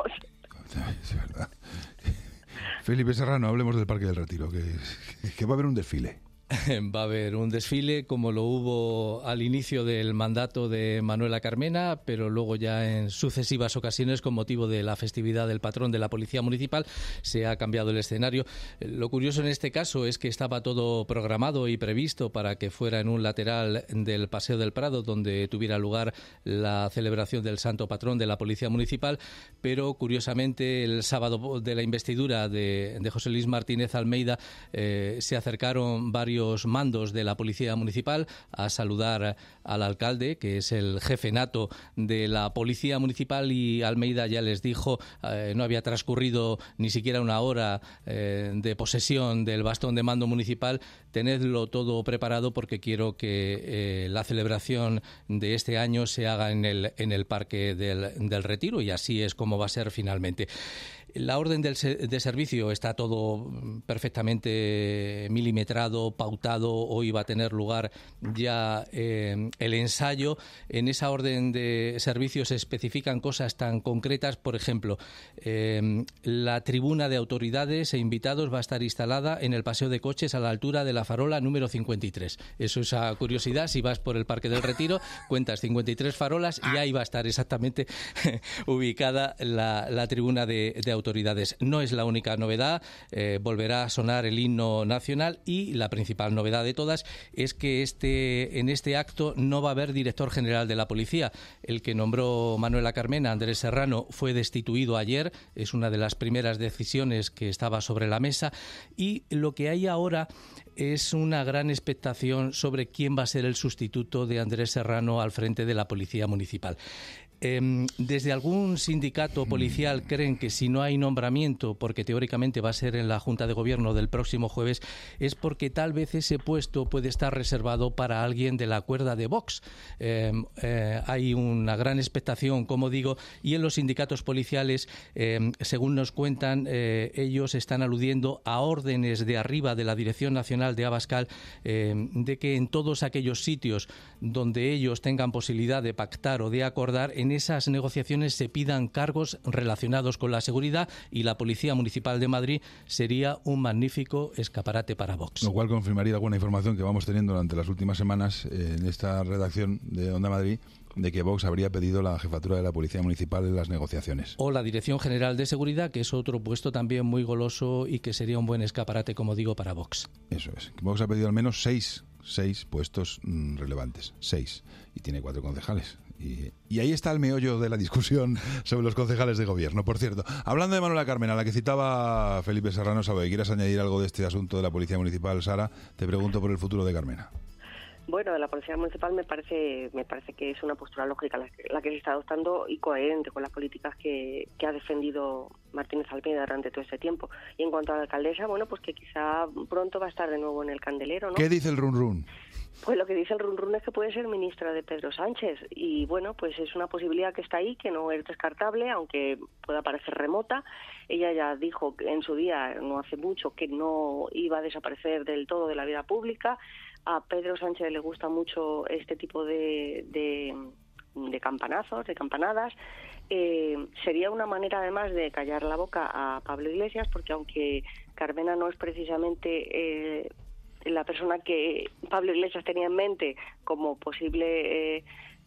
Es verdad. Felipe Serrano, hablemos del Parque del Retiro, que va a haber un desfile. Va a haber un desfile como lo hubo al inicio del mandato de Manuela Carmena, pero luego ya en sucesivas ocasiones con motivo de la festividad del patrón de la Policía Municipal se ha cambiado el escenario. Lo curioso en este caso es que estaba todo programado y previsto para que fuera en un lateral del Paseo del Prado donde tuviera lugar la celebración del santo patrón de la Policía Municipal, pero curiosamente el sábado de la investidura de José Luis Martínez Almeida se acercaron varios mandos de la Policía Municipal a saludar al alcalde, que es el jefe nato de la Policía Municipal, y Almeida ya les dijo, no había transcurrido ni siquiera una hora de posesión del bastón de mando municipal, tenedlo todo preparado porque quiero que la celebración de este año se haga en el Parque del Retiro, y así es como va a ser finalmente. La orden de servicio está todo perfectamente milimetrado, pautado. Hoy va a tener lugar ya el ensayo. En esa orden de servicio se especifican cosas tan concretas. Por ejemplo, la tribuna de autoridades e invitados va a estar instalada en el Paseo de Coches a la altura de la farola número 53. Eso es a curiosidad. Si vas por el Parque del Retiro, cuentas 53 farolas y ahí va a estar exactamente ubicada la tribuna de autoridades. autoridades. No es la única novedad, volverá a sonar el himno nacional y la principal novedad de todas es que en este acto no va a haber director general de la policía. El que nombró Manuela Carmena, Andrés Serrano, fue destituido ayer, es una de las primeras decisiones que estaba sobre la mesa, y lo que hay ahora es una gran expectación sobre quién va a ser el sustituto de Andrés Serrano al frente de la Policía Municipal. Desde algún sindicato policial creen que si no hay nombramiento, porque teóricamente va a ser en la Junta de Gobierno del próximo jueves, es porque tal vez ese puesto puede estar reservado para alguien de la cuerda de Vox. Hay una gran expectación, como digo, y en los sindicatos policiales, según nos cuentan, ellos están aludiendo a órdenes de arriba de la Dirección Nacional de Abascal, de que en todos aquellos sitios donde ellos tengan posibilidad de pactar o de acordar, en esas negociaciones se pidan cargos relacionados con la seguridad, y la Policía Municipal de Madrid sería un magnífico escaparate para Vox. Lo cual confirmaría alguna información que vamos teniendo durante las últimas semanas en esta redacción de Onda Madrid, de que Vox habría pedido la jefatura de la Policía Municipal en las negociaciones. O la Dirección General de Seguridad, que es otro puesto también muy goloso y que sería un buen escaparate, como digo, para Vox. Eso es. Vox ha pedido al menos seis puestos relevantes. 6. Y tiene 4 concejales. Y ahí está el meollo de la discusión sobre los concejales de gobierno. Por cierto, hablando de Manuela Carmena, la que citaba Felipe Serrano, ¿sabe? ¿Quieres añadir algo de este asunto de la Policía Municipal, Sara? Te pregunto por el futuro de Carmena. Bueno, de la Policía Municipal me parece que es una postura lógica la que se está adoptando y coherente con las políticas que ha defendido Martínez Almeida durante todo este tiempo. Y en cuanto a la alcaldesa, bueno, pues que quizá pronto va a estar de nuevo en el candelero, ¿no? ¿Qué dice el run run? Pues lo que dice el run run es que puede ser ministra de Pedro Sánchez, y bueno, pues es una posibilidad que está ahí, que no es descartable, aunque pueda parecer remota. Ella ya dijo en su día, no hace mucho, que no iba a desaparecer del todo de la vida pública. A Pedro Sánchez le gusta mucho este tipo de campanazos, de campanadas. Sería una manera además de callar la boca a Pablo Iglesias, porque aunque Carmena no es precisamente la persona que Pablo Iglesias tenía en mente como posible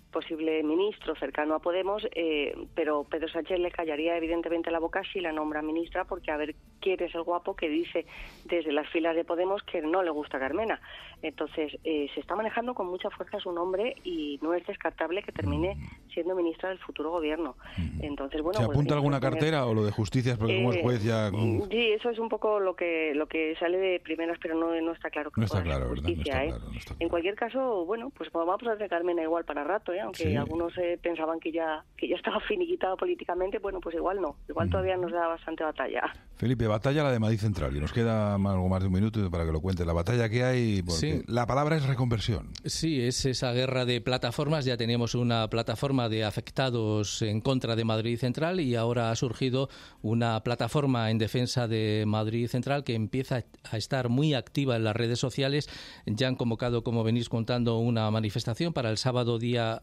ministro cercano a Podemos, pero Pedro Sánchez le callaría evidentemente la boca si la nombra ministra, porque a ver quién es el guapo que dice desde las filas de Podemos que no le gusta Carmena. Entonces se está manejando con mucha fuerza su nombre y no es descartable que termine siendo ministra del futuro gobierno. Entonces, bueno, ¿se apunta alguna cartera o lo de justicias? Porque como es juez ya... Sí, eso es un poco lo que sale de primeras, pero no está claro que no está claro, justicia, ¿verdad? No está claro. En cualquier caso, bueno, pues vamos a hacer Carmena igual para rato, aunque sí. Algunos pensaban que ya estaba finiquitado políticamente. Bueno, pues igual no, igual todavía nos da bastante batalla. Felipe, batalla la de Madrid Central, y nos queda algo más de un minuto para que lo cuente. La batalla que hay, porque sí. La palabra es reconversión. Sí, es esa guerra de plataformas. Ya teníamos una plataforma de afectados en contra de Madrid Central y ahora ha surgido una plataforma en defensa de Madrid Central que empieza a estar muy activa en las redes sociales. Ya han convocado, como venís contando, una manifestación para el sábado día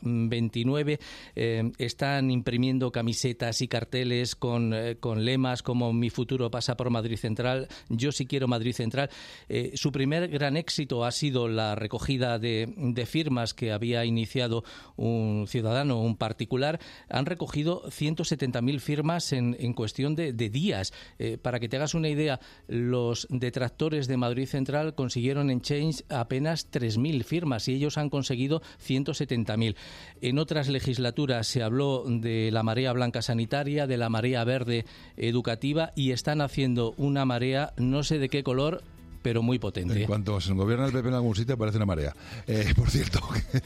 29. Están imprimiendo camisetas y carteles con lemas como "Mi futuro pasa por Madrid Central", "Yo sí quiero Madrid Central". Su primer gran éxito ha sido la recogida de firmas que había iniciado un ciudadano, un particular. Han recogido 170.000 firmas en cuestión de días. Para que te hagas una idea, los detractores de Madrid Central consiguieron en Change apenas 3.000 firmas y ellos han conseguido 170.000. En otras legislaturas se habló de la marea blanca sanitaria, de la marea verde educativa, y están haciendo una marea, no sé de qué color, pero muy potente. En cuanto se gobierna el PP en algún sitio parece una marea. Por cierto,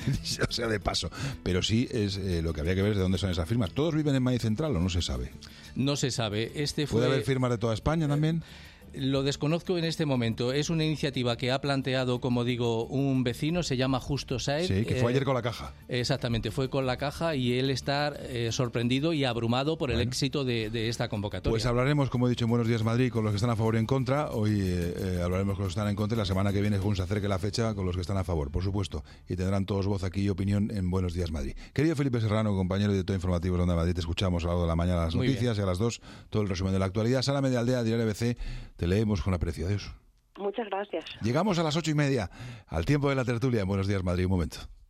o sea, de paso. Pero sí es lo que habría que ver es de dónde son esas firmas. ¿Todos viven en Madrid Central o no se sabe? No se sabe. ¿Puede haber firmas de toda España también? Lo desconozco en este momento. Es una iniciativa que ha planteado, como digo, un vecino, se llama Justo Saez. Sí, que fue ayer con la caja. Exactamente, fue con la caja y él está sorprendido y abrumado por el éxito de esta convocatoria. Pues hablaremos, como he dicho, en Buenos Días Madrid, con los que están a favor y en contra. Hoy hablaremos con los que están en contra y la semana que viene, según se acerque la fecha, con los que están a favor, por supuesto. Y tendrán todos voz aquí y opinión en Buenos Días Madrid. Querido Felipe Serrano, compañero y director informativo de Onda Madrid, te escuchamos a lo largo de la mañana las noticias y a las 2 todo el resumen de la actualidad. Sara Medialdea, Diario ABC, te leemos con aprecio. Adiós. Muchas gracias. Llegamos a las 8:30, al tiempo de la tertulia en Buenos Días Madrid. Un momento.